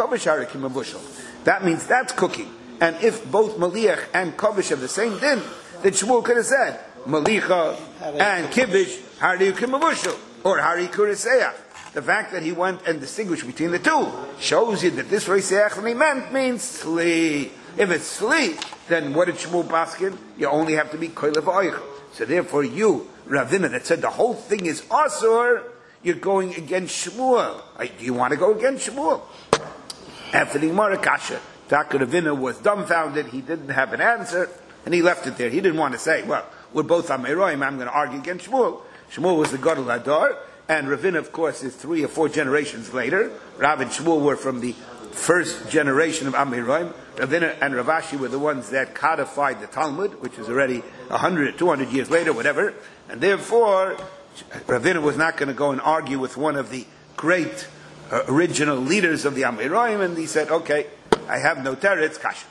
that means that's cooking. And if both Maliach and Kovish have the same din, then Shmuel could have said, Malicha and Kibish, Hari Kimavushal, or Hari Kuriseach. The fact that he went and distinguished between the two shows you that this Reiseach when he meant means Sli. If it's Sli, then what did Shmuel Paskin? You only have to be Koilev Oich. So therefore you, Ravina, that said the whole thing is Asur, you're going against Shmuel. Do you want to go against Shmuel? After the Gemara Kasha, Taka Ravina was dumbfounded, he didn't have an answer, and he left it there. He didn't want to say, well, we're both Ameroim, I'm going to argue against Shmuel. Shmuel was the Gadol Hadar, and Ravina, of course, is three or four generations later. Rav and Shmuel were from the first generation of Ameroim. Ravina and Ravashi were the ones that codified the Talmud, which is already one hundred, two hundred years later, whatever. And therefore, Ravina was not going to go and argue with one of the great uh, original leaders of the Ameroim, and he said, okay, I have no teretz, kasha.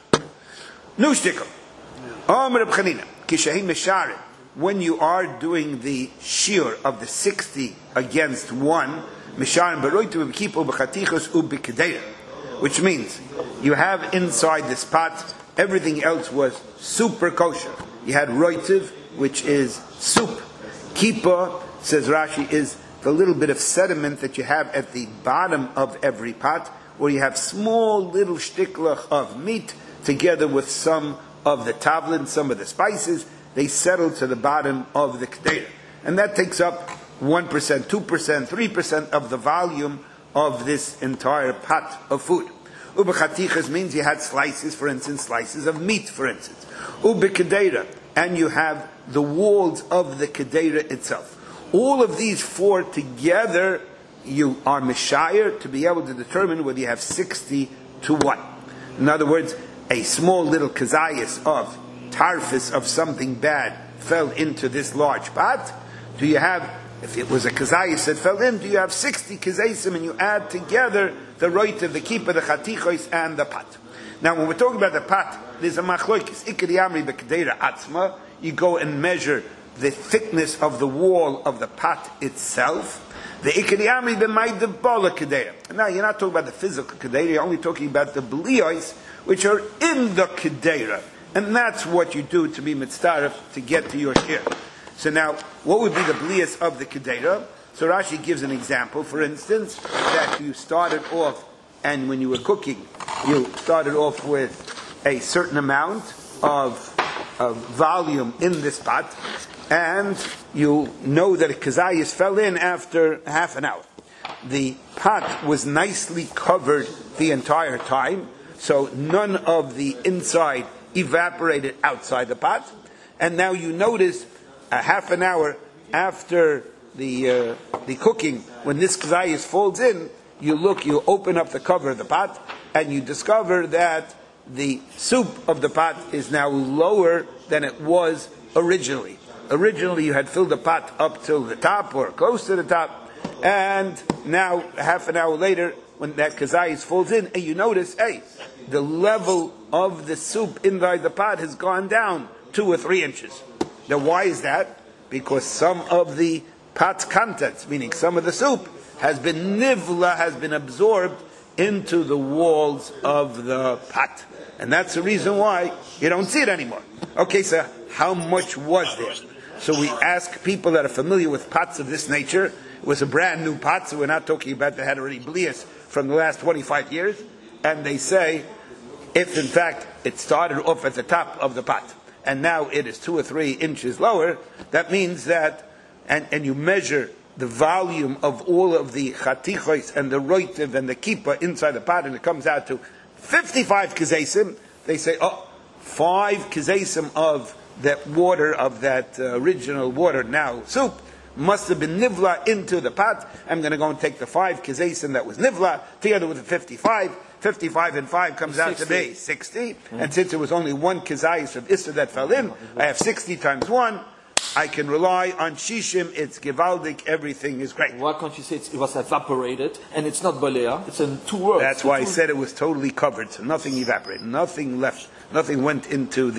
Nu shtickle. Omer Reb Chanina, kishahi mesharim. When you are doing the shiur of the sixty against one, mesharim baroitu b'kipo b'chatichos u'b'kedeira, which means you have inside this pot, everything else was super kosher. You had roitiv, which is soup. Kippah, says Rashi, is the little bit of sediment that you have at the bottom of every pot, where you have small little shtiklach of meat together with some of the tavlin, some of the spices. They settle to the bottom of the k'deira. And that takes up one percent, two percent, three percent of the volume of this entire pot of food. Ubechatichas means you had slices, for instance, slices of meat, for instance. Ubek'deira, and you have the walls of the k'deira itself. All of these four together, you are mishayir to be able to determine whether you have sixty to one. In other words, a small little kazayas of tarfis of something bad fell into this large pot. Do you have, if it was a kazayas that fell in, do you have sixty kazaysim, and you add together the roita, the kippah, the chatichos, and the pot? Now, when we're talking about the pot, there's a machloikis. Ikari amri b'kedeira atzma. You go and measure the thickness of the wall of the pot itself. The ikari amri b'may debola kedeira. Now, you're not talking about the physical kedeira. You're only talking about the bliyos, which are in the kedeira. And that's what you do to be mitzaref to get to your share. So now, what would be the bliyos of the kedeira? So Rashi gives an example, for instance, that you started off, and when you were cooking, you started off with a certain amount of, of volume in this pot, and you know that a kazayas fell in after half an hour. The pot was nicely covered the entire time, so none of the inside evaporated outside the pot, and now you notice a half an hour after the uh, the cooking, when this kazayas falls in, you look, you open up the cover of the pot, and you discover that the soup of the pot is now lower than it was originally. Originally you had filled the pot up till the top or close to the top, and now half an hour later, when that kazayas falls in, and you notice, hey, the level of the soup inside the pot has gone down two or three inches. Now why is that? Because some of the pot's contents, meaning some of the soup, has been nivla, has been absorbed into the walls of the pot. And that's the reason why you don't see it anymore. Okay, so how much was there? So we ask people that are familiar with pots of this nature. It was a brand new pot, so we're not talking about that had already blias from the last twenty-five years. And they say, if in fact it started off at the top of the pot, and now it is two or three inches lower, that means that, and, and you measure the volume of all of the chatichos and the roitiv and the kippah inside the pot, and it comes out to fifty-five kazesim, they say, oh, five kazesim of that water, of that uh, original water, now soup, must have been nivla into the pot. I'm going to go and take the five kazesim that was nivla, together with the fifty-five. fifty-five and five comes out to be sixty. Mm-hmm. And since it was only one kazayis of Issa that fell in, I have sixty times one. I can rely on shishim, it's givaldik, everything is great. Why can't you say it's, it was evaporated, and it's not balea, it's in two words. That's why I said it was totally covered, so nothing evaporated, nothing left, nothing went into the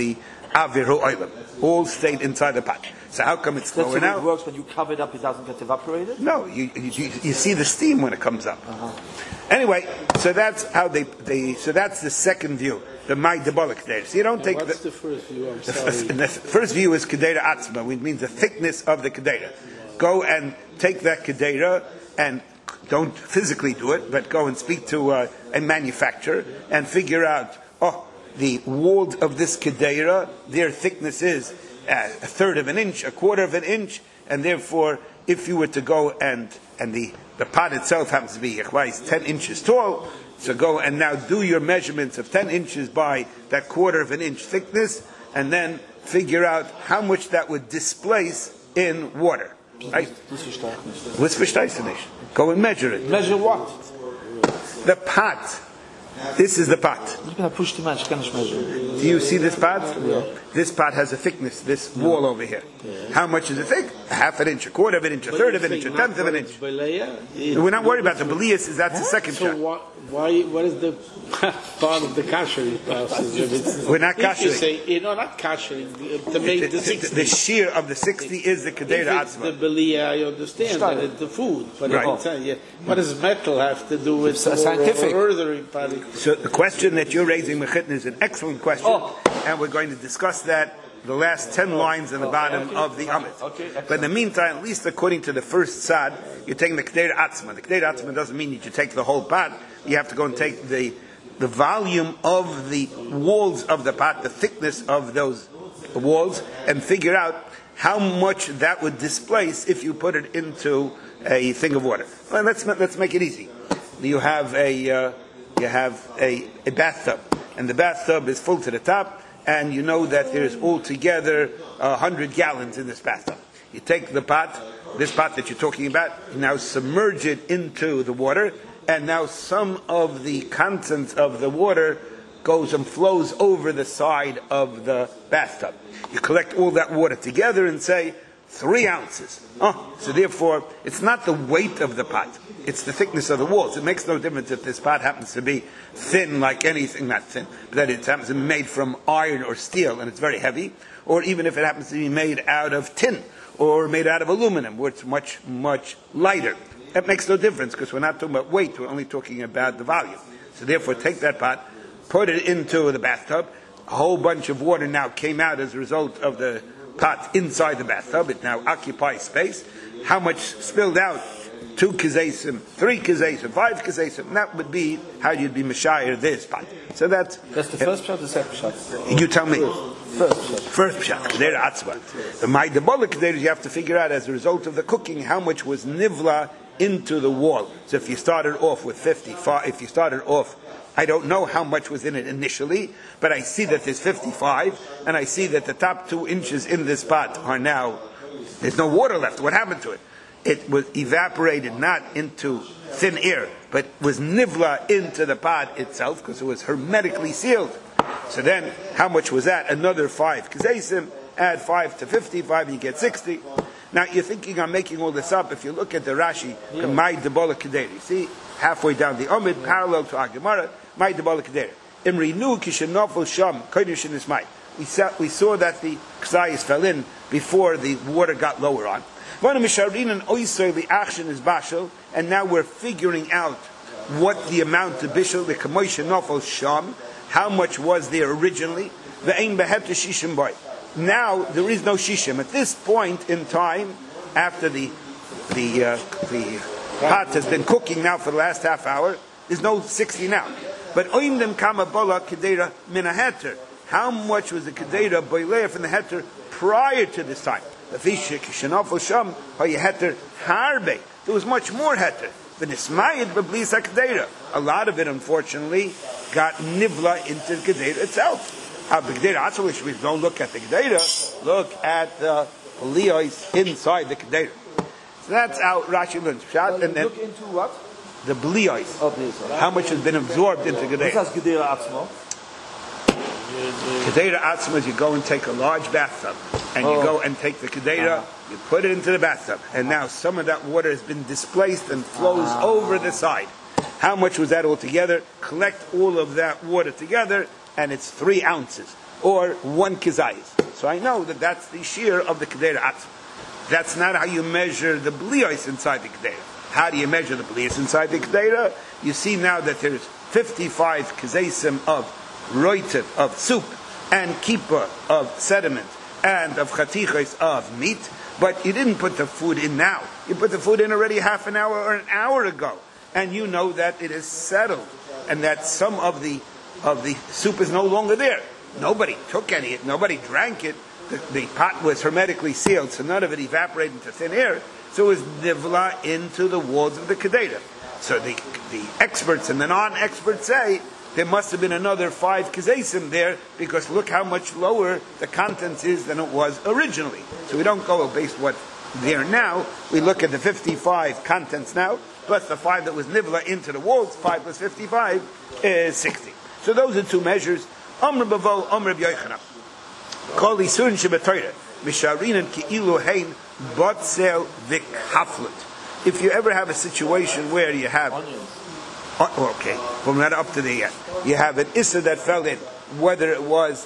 aviru oilam. All stayed inside the pot. So how come it's That's flowing the way out? it works. When you cover it up, it doesn't get evaporated. No, you, you you see the steam when it comes up. Uh-huh. Anyway, so that's how they they. So that's the second view, the my debola kedera. So you don't Now take what's the, the first view? I'm the, sorry. the first view is kedera atzma, which means the thickness of the kedera. Go and take that kedera and don't physically do it, but go and speak to uh, a manufacturer and figure out. Oh, the walls of this kedera, their thickness is a third of an inch, a quarter of an inch, and therefore, if you were to go and and the, the pot itself happens to be ten inches tall, so go and now do your measurements of ten inches by that quarter of an inch thickness, and then figure out how much that would displace in water. Right? What's verstehst? Go and measure it. Measure what? The pot. This is the pot. Ich bin push die Mensch, kann ich measure. Do you see this pot? Yeah. This pot has a thickness, this wall over here. Yeah. How much is it thick? A half an inch, a quarter of an inch, a third of an inch, a tenth of an inch. We're not worried about the belias, is that's the second So shot. why, why, what is the part of the kashering process? We're not If you kashering. say, you know, not kashering, to make The, the the, sixty. the shear of the sixty is the If kedera it's the atzma. belia, I understand that it's the food. But Right. it's, uh, yeah, what does metal have to do with It's scientific. or, or earthing particles? So the question that you're raising, Mechitna, is an excellent question, Oh. and we're going to discuss that the last ten lines in the bottom okay. of the Amid. Okay, excellent. But in the meantime, at least according to the first sad, you're taking the Kedera Atzma. The Kedera Atzma doesn't mean that you take the whole pot. You have to go and take the the volume of the walls of the pot, the thickness of those walls, and figure out how much that would displace if you put it into a thing of water. Well, let's let's make it easy. You have a uh, you have a, a bathtub, and the bathtub is full to the top, and you know that there's altogether a hundred gallons in this bathtub. You take the pot, this pot that you're talking about, you now submerge it into the water, and now some of the contents of the water goes and flows over the side of the bathtub. You collect all that water together and say, three ounces. Oh, so therefore, it's not the weight of the pot, it's the thickness of the walls. It makes no difference if this pot happens to be thin like anything, not thin, but that it happens to be made from iron or steel and it's very heavy, or even if it happens to be made out of tin or made out of aluminum where it's much, much lighter. That makes no difference because we're not talking about weight, we're only talking about the volume. So therefore, take that pot, put it into the bathtub, a whole bunch of water now came out as a result of the pot inside the bathtub. It now occupies space. How much spilled out? Two kazesim, three kazesim, five kazesim. That would be how you'd be mashayir this pot. So that's That's the first shot, the second shot. you tell me. First shot. First shot, kedera atzma. The my debola kedera, you have to figure out as a result of the cooking how much was nivla into the wall. So if you started off with fifty, if you started off, I don't know how much was in it initially, but I see that there's fifty-five, and I see that the top two inches in this pot are now, there's no water left. What happened to it? It was evaporated not into thin air, but was nivla into the pot itself, because it was hermetically sealed. So then, how much was that? Another five kazesim, add five to fifty-five, you get sixty. Now, you're thinking I'm making all this up. If you look at the Rashi, yeah. My debola kederi, see, halfway down the Omid, yeah. Parallel to our Gemara, my debola kederi. Imri nu kishenofel sham kodesh in ismai. We saw we saw that the ksayis fell in before the water got lower on. And now we're figuring out what the amount of bishul, the kamoisha nofel sham, how much was there originally. Ve'ein behet shishim boy. Now there is no shishim at this point in time. After the the uh, the pot has been cooking now for the last half hour, there's no sixty now. But oimdem kama bola kedera min haheter. How much was the kedera boileh from the heter prior to this time? The fish kishenafel sham hayeheter harbe. There was much more heter. V'nismayid b'blisa kedera. A lot of it, unfortunately, got nivla into the kedera itself. We don't look at the Kedera, look at the Beliyos inside the Kedera. So that's how Rashi learns. Well, and then look into what? The Beliyos. Oh, please. How much has been absorbed into Kedera. This is Kedera Atzmo. Kedera Atzmo is you go and take a large bathtub, and oh. you go and take the Kedera, uh-huh. you put it into the bathtub, and now some of that water has been displaced and flows uh-huh. over the side. How much was that all together? Collect all of that water together, and it's three ounces. or one kizayis. So I know that that's the shear of the kedera atzma. That's not how you measure the bliyos inside the kedera. How do you measure the bliyos inside the kedera? You see now that there's fifty-five kizaysim of roitiv, of soup, and kippah of sediment, and of chatichos of meat, but you didn't put the food in now. You put the food in already half an hour or an hour ago, and you know that it is settled, and that some of the of the soup is no longer there. Nobody took any, nobody drank it. The, the pot was hermetically sealed, so none of it evaporated into thin air. So it was nivla into the walls of the kedera. So the the experts and the non-experts say there must have been another five kizaysim there, because look how much lower the contents is than it was originally. So we don't go based what there now. We look at the fifty-five contents now, plus the five that was nivla into the walls. Five plus fifty-five is sixty. So those are two measures. Amr bavo, Amr b'yochanan. Kol isurin shebetoyre misharinan ki'ilu hein botzel v'kaflut. If you ever have a situation where you have Uh, okay, we're not up to the yet. You have an issa that fell in, whether it was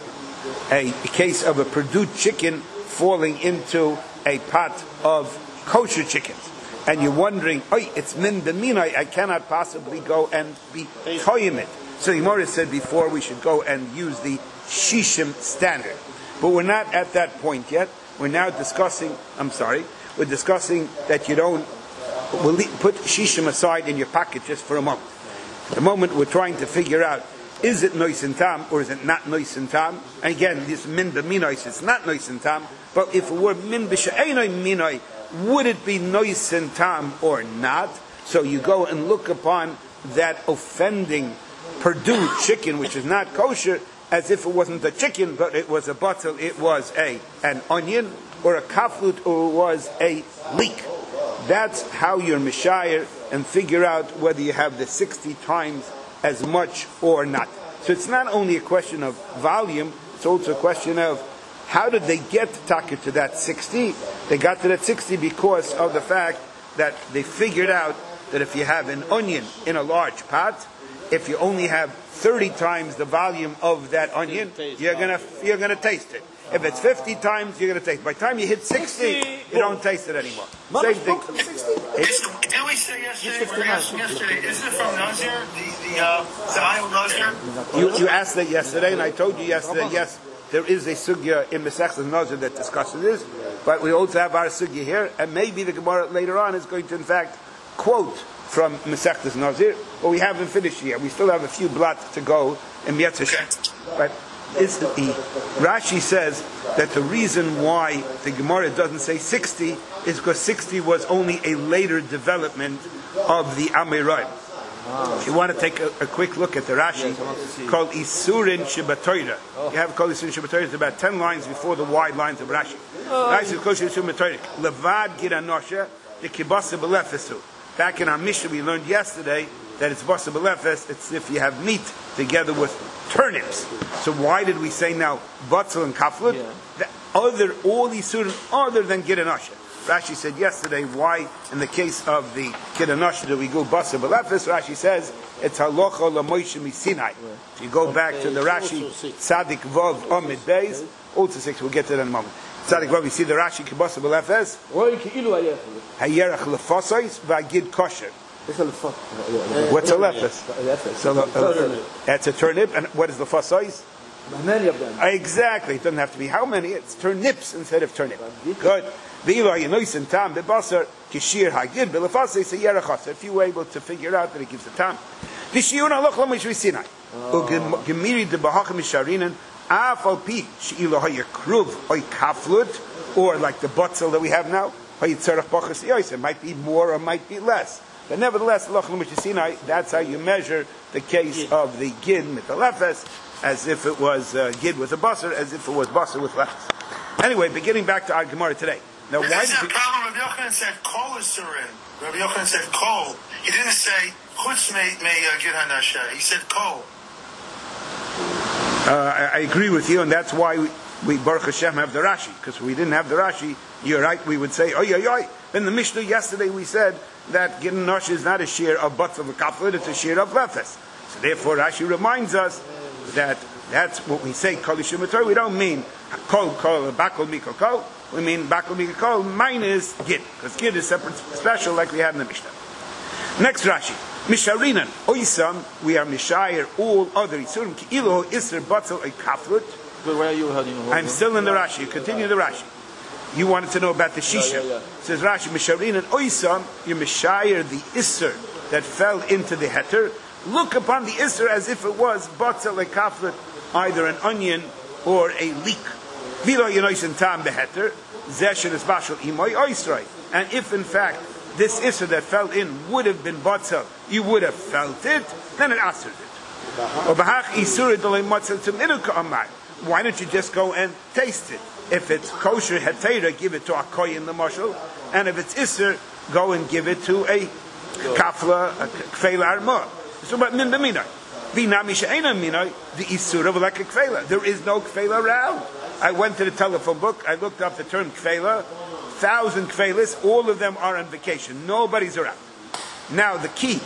a, a case of a Purdue chicken falling into a pot of kosher chickens, and you're wondering, "Oy, it's min b'minai, I cannot possibly go and be toyim it." So the Gemara said before we should go and use the shishim standard, but we're not at that point yet. We're now discussing. I'm sorry, we're discussing that you don't. We'll put shishim aside in your pocket just for a moment. At the moment, we're trying to figure out, is it nois and tam or is it not nois and tam? And again, this min b'minois, it's not nois and tam. But if it were min b'sha'enoi minoi, would it be nois and tam or not? So you go and look upon that offending Purdue chicken, which is not kosher, as if it wasn't a chicken, but it was a bottle, it was a an onion, or a kaflut, or it was a leek. That's how you're mishayir and figure out whether you have the sixty times as much or not. So it's not only a question of volume, it's also a question of how did they get taka to that sixty? They got to that sixty because of the fact that they figured out that if you have an onion in a large pot, if you only have thirty times the volume of that onion, you're gonna you're gonna taste it. If it's fifty times, you're going to taste it. By the time you hit sixty, you don't taste it anymore. Same thing. Did we say yesterday, we asked yesterday, is it from Nazir, the, the, uh, the Ayel Nazir? You, you asked that yesterday, and I told you yesterday, yes, there is a sugya in Masechtas Nazir that discusses this, but we also have our sugya here, and maybe the Gemara later on is going to, in fact, quote from Masechtas Nazir, but we haven't finished yet. We still have a few blots to go in Mietzash. But is the Rashi says that the reason why the Gemara doesn't say sixty is because sixty was only a later development of the Amirayim. Ah. If you want to take a, a quick look at the Rashi, yes, called Isurin Shebatoira. Oh. You have called Isurin Shebatoira. It's about ten lines before the wide lines of Rashi. Oh. Rashi is called Isurin Shebatoira. Levad Giranosha the Kibasa Belefesu. Back in our Mishnah, we learned yesterday that it's Basa Belefes. It's if you have meat together with turnips. So why did we say now Batzel and Kaflut? Yeah. The other, all these Isurim other than Giranosha. Rashi said yesterday, why in the case of the Kiddush do we go Basa Belefes? Rashi says it's Halacha LaMoshe Misinai. If you go back to the Rashi Tzadik Vav Amid Beis, also six. We'll get to that in a moment. Tzadik Vav, you see the Rashi Basa Belefes. Hayerach Lefosais V'Agid Kosher. What's a lefes? So uh, that's a turnip, and what is the fasais? Many of them. Exactly. It doesn't have to be how many. It's turnips instead of turnip. Good. If you were able to figure out that it gives the tam. Or like the botzel that we have now, it might be more or might be less. But nevertheless, that's how you measure the case of the gid mitalefes, as if it was uh, gid with a basar, as if it was basar with lefes. Anyway, beginning back to our Gemara today. Now, why is the problem? Rabbi Yochanan said kol is surin. Rabbi Yochanan said kol. He didn't say chutz me me gid hanasha. He said kol. Uh, I, I agree with you, and that's why we, we Baruch Hashem have the Rashi, because if we didn't have the Rashi, you're right, we would say, oy, oy, oy. In the Mishnah yesterday we said that Gidon Nosh is not a shear of Batz of a Kaflet, it's a shear of Lefes. So therefore Rashi reminds us that That's what we say, Kol Yishum Torah. We don't mean Kol, Kol, Bakol, Mikol, Kol. We mean Bakol, Mikol, Kol minus Gid. Because Gid is separate, special, like we had in the Mishnah. Next Rashi. Misharinan, Oisam, we are Mishayir, all other Yisurim, Ki'ilo, Isser, Batzel, a Kaflut. Where are you heading? I'm still in the Rashi. Continue the Rashi. You wanted to know about the Shisha. Yeah, yeah, yeah. Says Rashi, Misharinan, Oisam, you're Mishayir, the Isser that fell into the Heter. Look upon the Isser as if it was Batzel, a Kaflut, either an onion or a leek. Vilo Yenoisen Tam Beheter, Zeshin is Bashal Imoy Oisroi. And if in fact this Isser that fell in would have been Batzel, you would have felt it, then it answered it. Why don't you just go and taste it? If it's kosher hetera, give it to a koy in the mushel, and if it's Isser, go and give it to a kafla, a kfeila armor. So about min b'minay. V'nami she'ena minay, the Isur of like a kfeila. There is no kfeila around. I went to the telephone book, I looked up the term kfeila, thousand kfeilas, all of them are on vacation. Nobody's around. Now the key,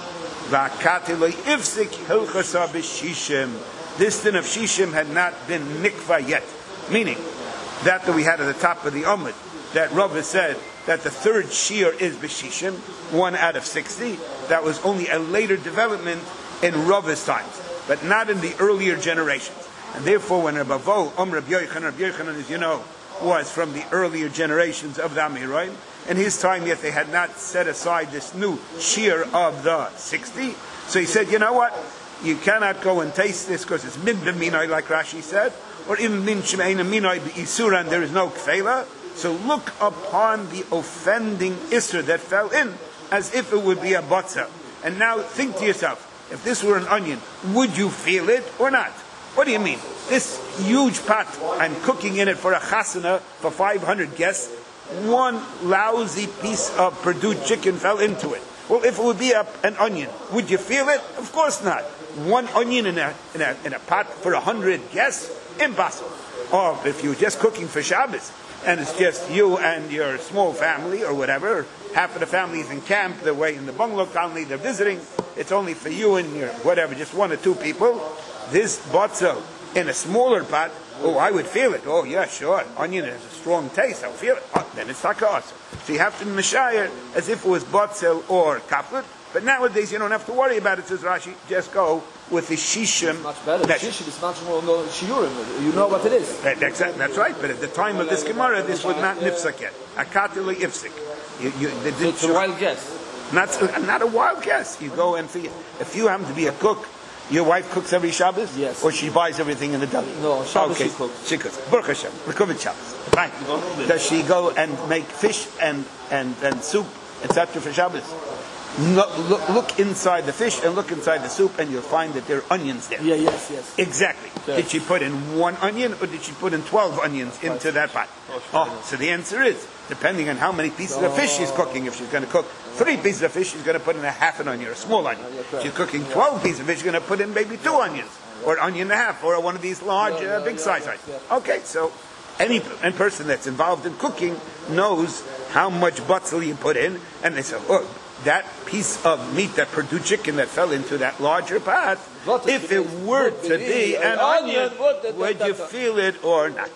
this din of shishim had not been nikva yet. Meaning, that that we had at the top of the Amud, that Rava said that the third shear is b'shishim, one out of sixty. That was only a later development in Rava's times, but not in the earlier generations. And therefore, when Rabbi Vo, Om Rabbi Yochanan, Rabbi Yochanan, as you know, was from the earlier generations of the Amiroim, in his time yet they had not set aside this new shear of the sixty. So he said, you know what? You cannot go and taste this because it's min b'minoi, like Rashi said, or im min shemeina minoi b'isuran, there is no kfeila. So look upon the offending isser that fell in as if it would be a botza. And now think to yourself, if this were an onion, would you feel it or not? What do you mean? This huge pot, I'm cooking in it for a chasana for five hundred guests, one lousy piece of Purdue chicken fell into it. Well, if it would be a, an onion, would you feel it? Of course not. One onion in a, in a, in a pot for a hundred guests? Impossible. Or if you're just cooking for Shabbos, and it's just you and your small family or whatever, half of the family is in camp, they're away in the bungalow colony, they're visiting, it's only for you and your whatever, just one or two people. This botzel in a smaller pot, oh, I would feel it. Oh, yeah, sure. Onion has a strong taste. I'll feel it. Oh, then it's taka also. So you have to mishayir as if it was botzel or kaput. But nowadays you don't have to worry about it, says Rashi. Just go with the shishim. It's much better. The shishim is much more no, shiurim. You know what it is. That, that's, that's right. But at the time of this Gemara, this would not nifsak yet. Akatili ifsik. You, you, they so it's a wild guess. Not, not a wild guess. You go and feel. If you happen to be a cook, your wife cooks every Shabbos? Yes. Or she buys everything in the deli? No, Shabbos okay. she cooks. She cooks. Baruch Hashem. Rekuvit Shabbos. Right. Does she go and make fish and, and, and soup, et cetera for Shabbos? No, look, look inside the fish and look inside the soup and you'll find that there are onions there. Yeah, yes, yes. Exactly. Okay. Did she put in one onion or did she put in twelve onions into that pot? Oh, so the answer is, depending on how many pieces of fish she's cooking, if she's going to cook three pieces of fish, she's going to put in a half an onion or a small onion. If she's cooking twelve pieces of fish, she's going to put in maybe two onions or an onion and a half or one of these large, uh, big size onions. Okay, so any, any person that's involved in cooking knows how much butzel you put in, and they say, oh, that piece of meat, that Purdue chicken that fell into that larger pot, if it were to be an onion, would you feel it or not?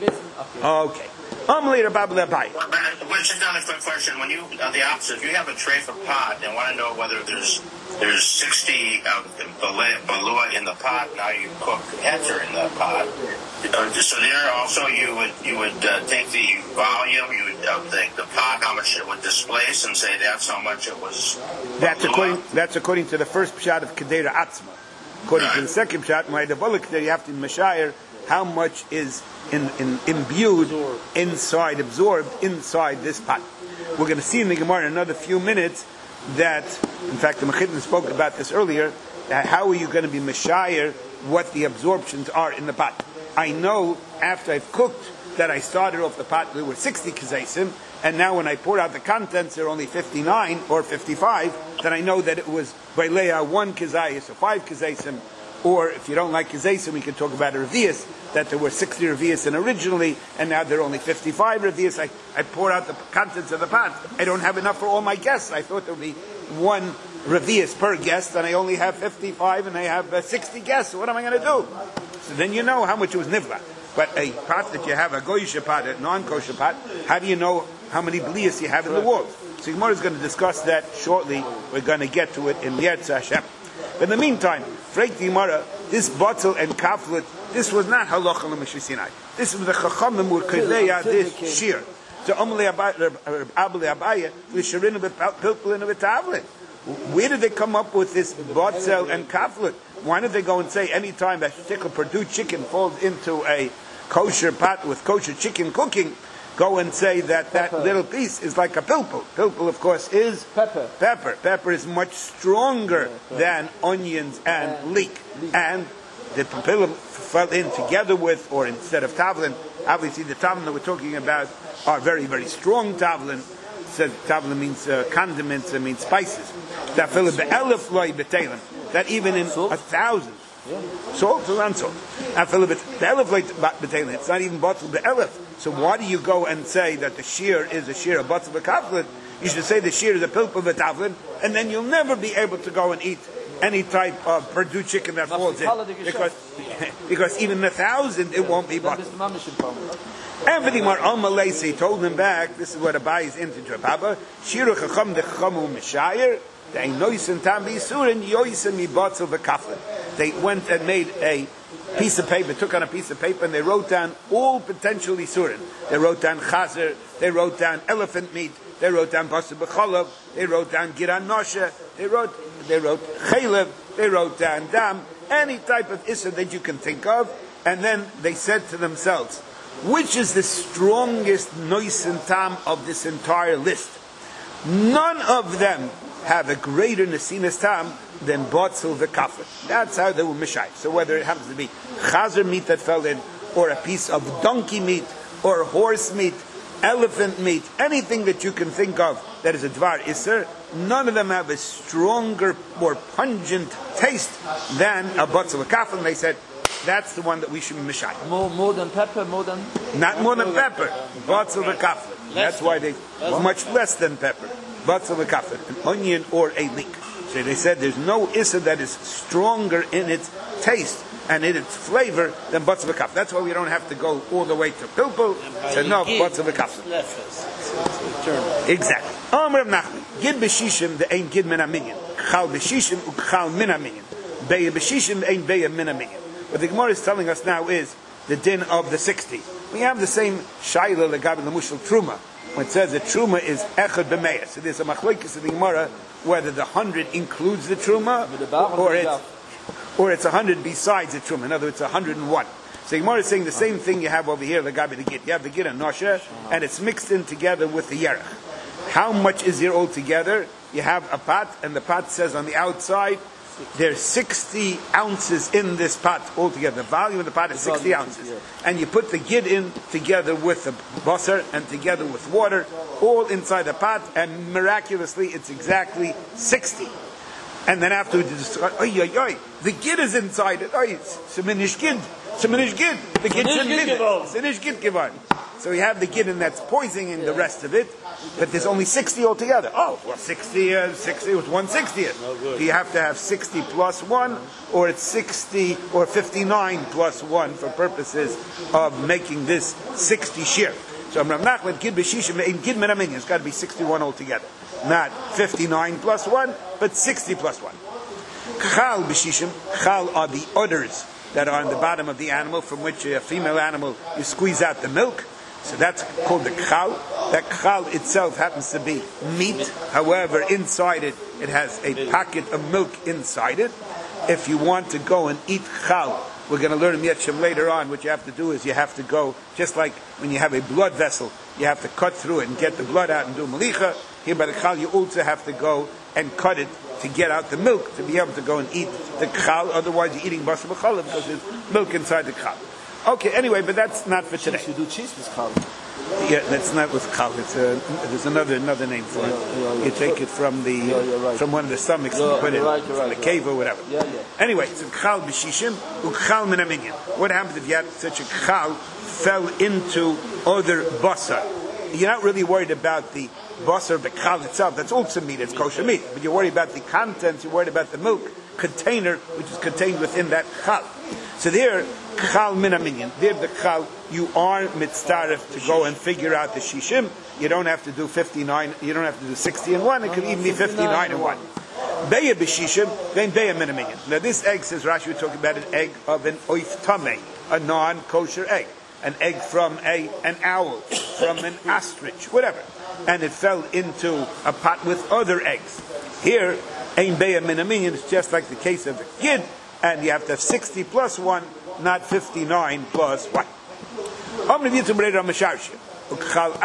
Okay. Um, later, Babel Abai. Which is another quick question. When you, uh, the opposite, if you have a tray for pot and want to know whether there's there's sixty of balua in the pot, now you cook heter in the pot. Uh, so there also you would you would uh, take the volume, you would uh, the, the pot, how much it would displace, and say that's how much it was. That's according. That's according to the first pshat of Kedera Atzma. According right. to the second pshat, my devoluk there you have to mashayir how much is in, in, imbued inside, absorbed inside this pot. We're going to see in the Gemara in another few minutes that, in fact, the Mechidin spoke about this earlier, that how are you going to be mashayir what the absorptions are in the pot. I know after I've cooked that I started off the pot, there were sixty kazaisim, and now when I pour out the contents, there are only fifty-nine or fifty-five, then I know that it was by Leah one kazayis or five kazaisim. Or if you don't like kazaisim, we can talk about a revius, that there were sixty revius in originally, and now there are only fifty-five revius. I, I pour out the contents of the pot. I don't have enough for all my guests. I thought there would be one revius per guest, and I only have fifty-five, and I have uh, sixty guests. So what am I going to do? So then you know how much it was nivla. But a pot that you have, a goyish pot, a non-kosher pot, how do you know how many blias you have in the walls? So Gemara is going to discuss that shortly. We're going to get to it in Yetz Hashem. But in the meantime, Frek Gemara, this bottle and kaflet, this was not halacha l'Moshe Sinai. This was the chachamim were kadeya this shir. So Amalei Abaye, l'shirin v'pilpulin v'tavlin. Where did they come up with this botzel and kaflet? Why did they go and say any time that particular Purdue chicken falls into a kosher pot with kosher chicken cooking, go and say that that pepper. Little piece is like a pilpul. Pilpul, of course, is pepper. Pepper. Pepper is much stronger yeah, than onions and, and leek. leek. And the pilpul fell in together with, or instead of tavlin, obviously the tavlin that we're talking about are very, very strong tavlin. Says tavlin means uh, condiments, it means spices. That fill it be'elef loy be'telim. That even in salt? a thousand. Yeah. Salt or unsalt. That fill it be'elef loy be'telim. It's not even bottled be'elef. So why do you go and say that the shear is a shear of bottled be'kaflet? You should say the shear is a pilpul be'tavlin, and then you'll never be able to go and eat any type of Purdue chicken that falls in. Because, because even a thousand, it won't be bottled. Everything more Amalei told him back, this is what Abai is into Drababa, Shiru Chacham de Chamu Mishayer, they noisen tam bisurin, yoisen mi botzel v'kaflet. They went and made a piece of paper, took on a piece of paper, and they wrote down all potential isurin. They wrote down chazer, they wrote down elephant meat, they wrote down basar b'cholav, they wrote down giran nosha, they wrote, they wrote chaylev, they wrote down dam, any type of issa that you can think of, and then they said to themselves, which is the strongest nois and tam of this entire list? None of them have a greater nesinas tam than botzel v'kaflet. That's how they were mishai. So whether it happens to be chazer meat that fell in, or a piece of donkey meat, or horse meat, elephant meat, anything that you can think of that is a dvar iser, none of them have a stronger, more pungent taste than a botzel v'kaflet. And they said, that's the one that we should be mishai. More, more than pepper, more than... Not more than pepper. Botzel v'kaflet. That's why they... Much less than pepper. Botzel v'kaflet. An onion or a leek. So they said there's no issa that is stronger in its taste and in its flavor than botzel v'kaflet. That's why we don't have to go all the way to pilpul. So no, botzel v'kaflet. Exactly. Amr Nachman. Gid b'shishim the ein gid min aminyan. Chal b'shishim u'chal min aminyan. Beya b'shishim ein beya min aminyan. What the Gemara is telling us now is the din of the sixty. We have the same shaila legabi lemushal truma. When it says that truma is echad b'meya. So there's a machlokes in the Gemara whether the hundred includes the truma or it's or it's a hundred besides the truma. In other words, it's a hundred and one. So the Gemara is saying the same thing you have over here legabi the git. You have the git and nosha, and it's mixed in together with the yerach. How much is here all together? You have a pot, and the pot says on the outside, there's sixty ounces in this pot altogether. The volume of the pot is sixty ounces. And you put the gid in together with the basar and together with water, all inside the pot, and miraculously it's exactly sixty. And then afterwards you just, oi, oi, oi, the gid is inside it. Oi, it's a minish gid. It's a minish gid. The gid shouldn't be there. It's a minish gid givan. So we have the gid and that's poisoning the rest of it. But there's only sixty altogether. Oh, well, sixty, uh, sixty was one sixtieth. No, do you have to have sixty plus one, or it's sixty or fifty-nine plus one for purposes of making this sixty shir? So Rav Nachman gid b'shishim in gid min aminyan. It's got to be sixty-one altogether, not fifty-nine plus one, but sixty plus one. Chal b'shishim. Chal are the udders that are on the bottom of the animal, from which a female animal you squeeze out the milk. So that's called the chal. That chal itself happens to be meat. However, inside it, it has a pocket of milk inside it. If you want to go and eat chal, we're going to learn in Yetchem later on, what you have to do is you have to go, just like when you have a blood vessel, you have to cut through it and get the blood out and do malicha. Here by the chal, you also have to go and cut it to get out the milk, to be able to go and eat the chal. Otherwise, you're eating basar b'cholav because there's milk inside the chal. Okay, anyway, but that's not for today. You do cheese with chal. Yeah, that's not with chal. It's a, there's another another name for it. Yeah, yeah, yeah. You take it from the yeah, right. from one of the stomachs yeah, and put it right, in right, the cave or whatever. Yeah, yeah. Anyway, it's a chal b'shishim u'chal min aminyan. What happens if you have such a chal fell into other basar? You're not really worried about the basar, the chal itself. That's also meat. It's kosher meat. But you're worried about the contents. You're worried about the milk container, which is contained within that chal. So there, Chal min minyan. There the chal, you are mitzaref to go and figure out the shishim. You don't have to do fifty-nine, you don't have to do sixty and one, it could even be fifty-nine and one. Beya b'shishim, then beya min minyan. Now this egg, says Rashi, we're talking about an egg of an oif tameh, a non-kosher egg. An egg from a an owl, from an ostrich, whatever. And it fell into a pot with other eggs. Here, ein beya min minyan, it's just like the case of the kid, and you have to have sixty plus one, not fifty-nine plus one. The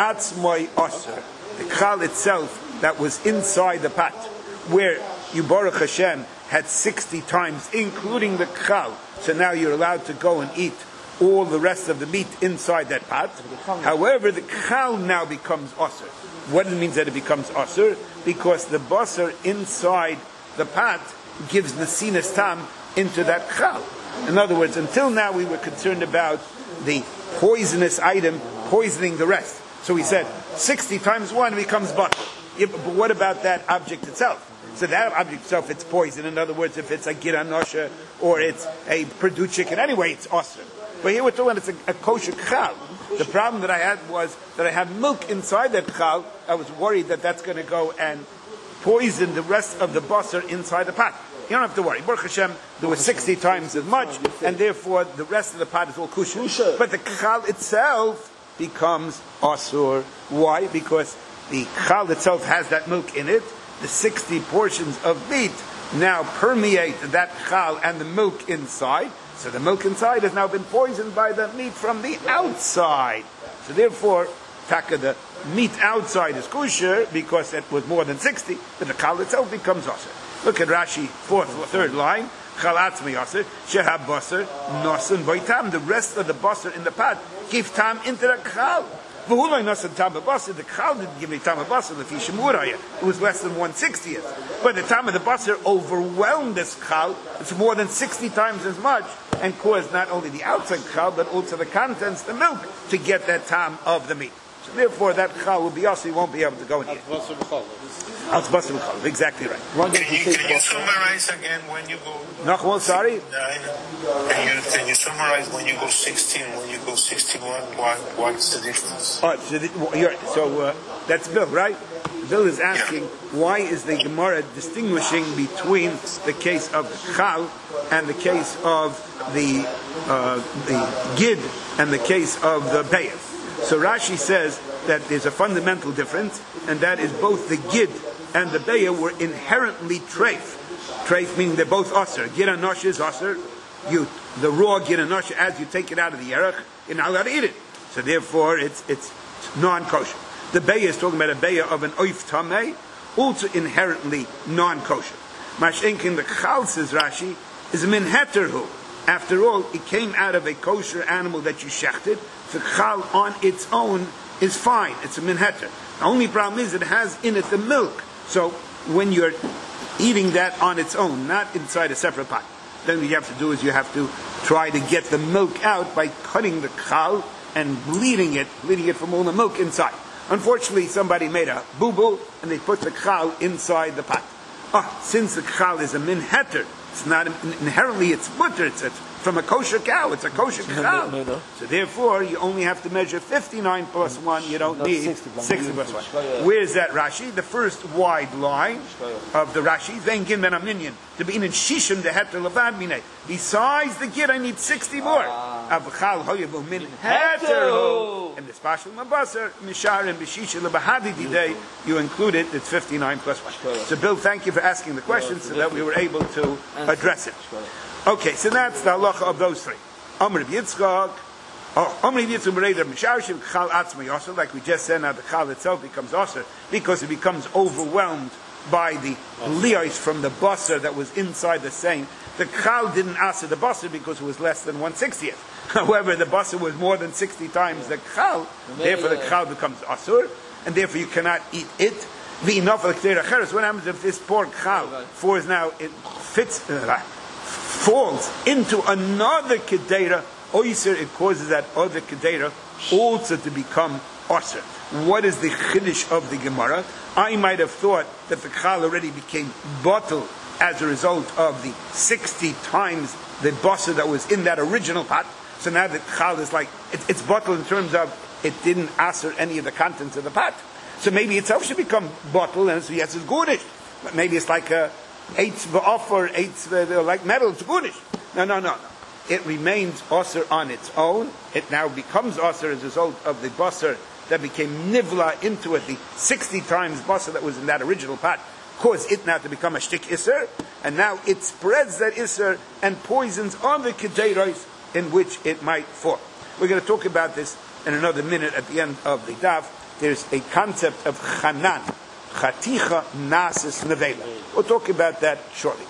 chal itself that was inside the pot, where you Baruch Hashem had sixty times, including the chal. So now you're allowed to go and eat all the rest of the meat inside that pot. However, the chal now becomes osir. What it means that it becomes osir? Because the basar inside the pot gives nesinas tam into that chal. In other words, until now we were concerned about the poisonous item poisoning the rest. So we said sixty times one becomes butter. Yeah, but what about that object itself? So that object itself, it's poison. In other words, if it's a gira nosha or it's a Purdue chicken, anyway, it's awesome. But here we're talking about it's a, a kosher chal. The problem that I had was that I had milk inside that chal. I was worried that that's going to go and poison the rest of the basar inside the pot. You don't have to worry. Baruch Hashem, there was sixty times as much, and therefore the rest of the pot is all kosher. But the chal itself becomes asur. Why? Because the chal itself has that milk in it. The sixty portions of meat now permeate that chal and the milk inside. So the milk inside has now been poisoned by the meat from the outside. So therefore, taka, the meat outside is kosher because it was more than sixty, but the chal itself becomes asur. Look at Rashi, fourth or third line. Chalatz miyasir, shehab basar, nosan boitam. The rest of the basar in the pot give tam into the chal. V'hulay nosan tam basar. The chal didn't give me tam basar. The fishimuraya. It was less than one sixtieth. But the tam of the basar overwhelmed this chal. It's more than sixty times as much, and caused not only the outside chal but also the contents, the milk, to get that tam of the meat. So therefore, that chal will be also, you won't be able to go in here. Exactly right. Can you, can you summarize again when you go? Nachwal, sorry? Nine. Can you, can you summarize when you go sixteen, when you go sixty-one, what, what's the difference? Oh, so, the, you're, so uh, that's Bill, right? Bill is asking, yeah. Why is the Gemara distinguishing between the case of the chal and the case of the uh, the gid and the case of the bayah? So Rashi says that there's a fundamental difference, and that is both the gid and the bayah were inherently treif. Treif meaning they're both asr. Gid anosh is asr. You, the raw gid anosh, as you take it out of the yerach, you're not allowed to eat it. So therefore, it's it's non-kosher. The bayah is talking about a bayah of an oif tameh, also inherently non-kosher. Mashenkin, the chal, says Rashi, is a min heterhu. After all, it came out of a kosher animal that you shechted. The chal on its own is fine. It's a min heter. The only problem is it has in it the milk. So when you're eating that on its own, not inside a separate pot, then what you have to do is you have to try to get the milk out by cutting the chal and bleeding it, bleeding it from all the milk inside. Unfortunately, somebody made a boo-boo and they put the chal inside the pot. Ah, since the chal is a min heter, it's not inherently it's butter. It's, it's from a kosher cow. It's a kosher cow. No, no, no. So therefore, you only have to measure fifty-nine plus one. You don't need sixty plus one. Where is that Rashi? The first wide line of the Rashi. Then gin ben aminyan to be in shishim the heter levad mine. Besides the gid, I need sixty more. Avchal hoyavu min heter. And the special mabasar mishar and b'shisha lebahadi today. You include it. It's fifty-nine plus one. So Bill, thank you for asking the question so that we were able to address it. Okay, so that's the halacha of those three. Amr Yitzchak, oh, Amr Yitzchak Bereder Misharshim Chal Atzma Yosser, like we just said, now the Chal itself becomes Osser because it becomes overwhelmed by the lios from the basar that was inside the same. The Chal didn't asser the basar because it was less than one sixtieth. However, the basar was more than sixty times the Chal, therefore the Chal becomes Osser, and therefore you cannot eat it. The enough of the Keter. What happens if this poor Chal falls now, it fits, uh, falls into another kedera oiser, it causes that other kedera also to become osir. What is the chiddush of the Gemara? I might have thought that the chal already became bottle as a result of the sixty times the basar that was in that original pot. So now the chal is like, it, it's bottled in terms of it didn't answer any of the contents of the pot. So maybe itself should become bottled, and so yes, it's goodish. But maybe it's like a eitz v'of or eitz like metal, it's goodish. No, no, no, no. It remains osir on its own. It now becomes osir as a result of the basar that became nivla into it, the sixty times basar that was in that original pot, caused it now to become a shtik iser, and now it spreads that iser and poisons on the kedeiros in which it might fall. We're going to talk about this in another minute at the end of the daf. There's a concept of chanan, chaticha nasis nevela. We'll talk about that shortly.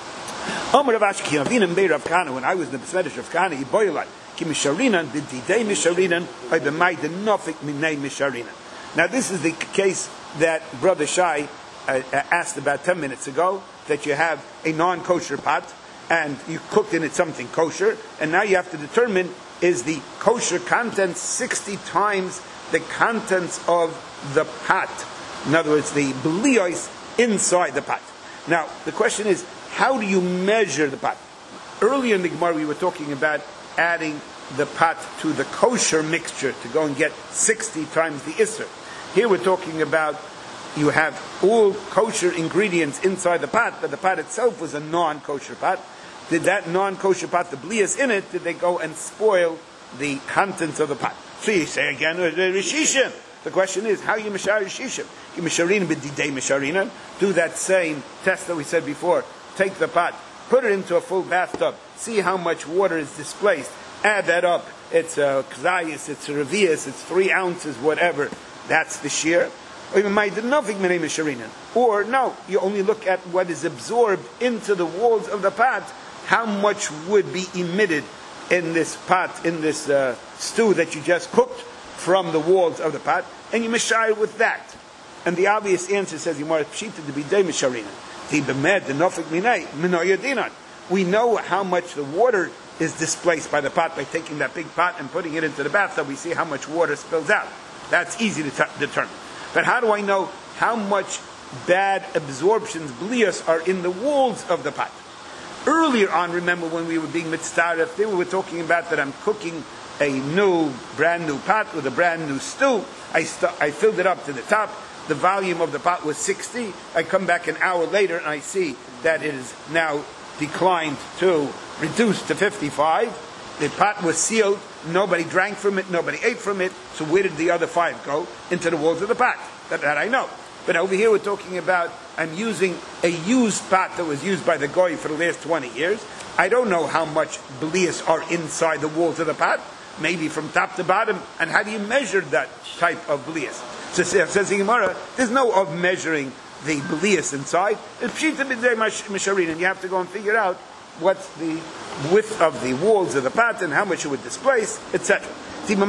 When I was in the Besmedish of Kahana, Iboylai, Ki Misharinan, B'didei Misharinan, I b'mai the nofik minei Misharinan. Now this is the case that Brother Shai uh, asked about ten minutes ago, that you have a non-kosher pot, and you cooked in it something kosher, and now you have to determine, is the kosher content sixty times the contents of the pot? In other words, the bliyos inside the pot. Now, the question is, how do you measure the pot? Earlier in the Gemara, we were talking about adding the pot to the kosher mixture to go and get sixty times the isser. Here we're talking about you have all kosher ingredients inside the pot, but the pot itself was a non-kosher pot. Did that non-kosher pot, the bliyas in it, did they go and spoil the contents of the pot? So you say again, rishishim. The question is, how you mishar rishishim? You misharin b'didei misharina. Do that same test that we said before. Take the pot, put it into a full bathtub, see how much water is displaced, add that up. It's a kzayis, it's a revius, it's three ounces, whatever. That's the shear. Or even my nothing minei misharina. Or no, you only look at what is absorbed into the walls of the pot. How much would be emitted in this pot, in this uh, stew that you just cooked from the walls of the pot, and you mishar with that. And the obvious answer says, Yomar Pshita to be de misharina. The bemed, the nofik minay, minoya dinan. We know how much the water is displaced by the pot by taking that big pot and putting it into the bathtub. We see how much water spills out. That's easy to t- determine. But how do I know how much bad absorptions, bliyos, are in the walls of the pot? Earlier on, remember when we were being mitzdaref, they were talking about that I'm cooking a new, brand new pot with a brand new stew. I, st- I filled it up to the top. The volume of the pot was sixty. I come back an hour later and I see that it is now declined to, reduced to fifty-five. The pot was sealed. Nobody drank from it. Nobody ate from it. So where did the other five go? Into the walls of the pot. That, that I know. But over here we're talking about, I'm using a used pot that was used by the goy for the last twenty years. I don't know how much bliyas are inside the walls of the pot. Maybe from top to bottom. And how do you measure that type of bliyas? So says the Gemara, there's no of measuring the bliyas inside. It's pshita b'dei misharin, and you have to go and figure out what's the width of the walls of the pot and how much it would displace, et cetera. There's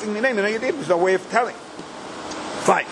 no way of telling. Fine.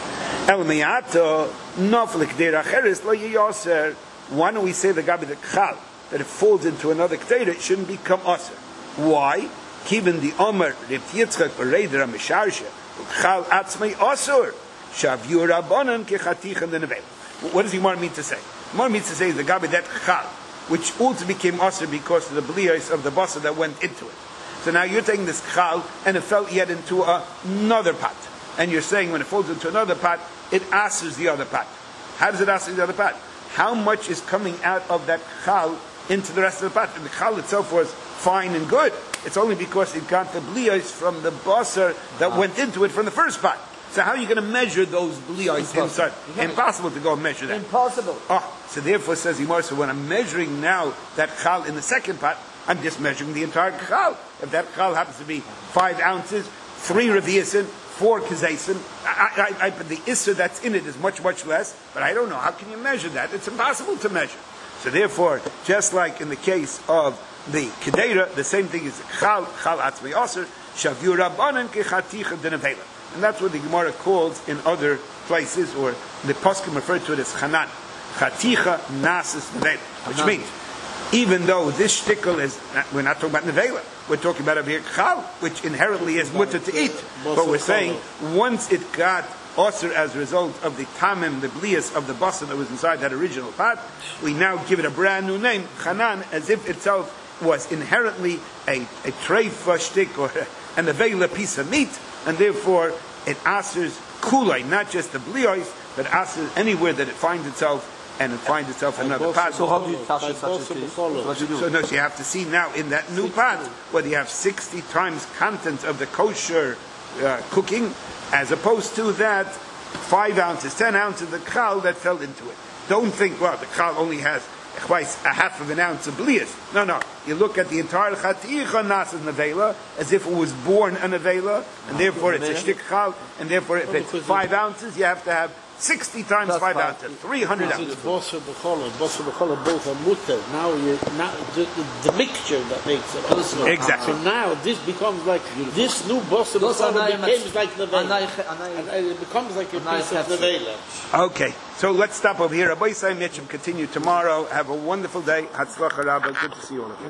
Why don't we say the gabi the kchal, that it falls into another k'teira, it shouldn't become aser? Why? Given the Omer, Reb Yitzchak Bereider HaMisharsha, Chal Atzmei Asur, Shavur Rabbanan Kechatich the Nevel. What does he want me to say? What means to say is the Gabi that Chal, which also became Asur because of the bliyos of the basar that went into it. So now you're taking this Chal and it fell yet into a, another pot. And you're saying when it falls into another pot, it asers the other pot. How does it aser the other pot? How much is coming out of that Chal into the rest of the pot? And the Chal itself was fine and good. It's only because it got the bliyos from the basar that went into it from the first pot. So how are you going to measure those bliyos inside? Impossible to go and measure that. Impossible. Oh, so therefore says Yomar, so when I'm measuring now that chal in the second pot, I'm just measuring the entire chal. If that chal happens to be five ounces, three reviasin, four kazaisin, I, I, I, but the isser that's in it is much, much less, but I don't know. How can you measure that? It's impossible to measure. So therefore, just like in the case of the Kedeira, the same thing is Chal, Chal Atzmei Aser, Shavur Rabbanan Kechatich Denevela. And that's what the Gemara calls in other places, or the Poskim referred to it as Chanan. Chaticha Nasis Nevela. Which means, even though this shtickle is, we're not talking about Nevela, we're talking about a Chal, which inherently is mutter to eat. But we're saying, once it got Aser as a result of the tamim, the bliyas of the basar that was inside that original pot, we now give it a brand new name, Chanan, as if itself was inherently a, a treif shtick or an avela piece of meat, and therefore it asers kulai, not just the bliois, but asers anywhere that it finds itself, and it finds itself in another pot. So how do you touch such a thing? What do you do? So no, so you have to see now in that new pot whether you have sixty times content of the kosher uh, cooking, as opposed to that five ounces, ten ounces of the chal that fell into it. Don't think, well, the chal only has a half of an ounce of blias. No, no. You look at the entire chaticha nasas nevela as if it was born a nevela, and therefore it's a shtik chal, and therefore if it's five ounces, you have to have sixty times five ounces, three hundred ounces. Bosa b'chola, bosa b'chola, both are mutter. Now you, now the, the, the mixture that makes it. Exactly. So now this becomes like this new bosa b'chola becomes like nevela, and it becomes like a piece of nevela. Okay, so let's stop over here. Rabbi Say Mitchum continue tomorrow. Have a wonderful day. Hatzlacha Rabba. Good to see you all of you.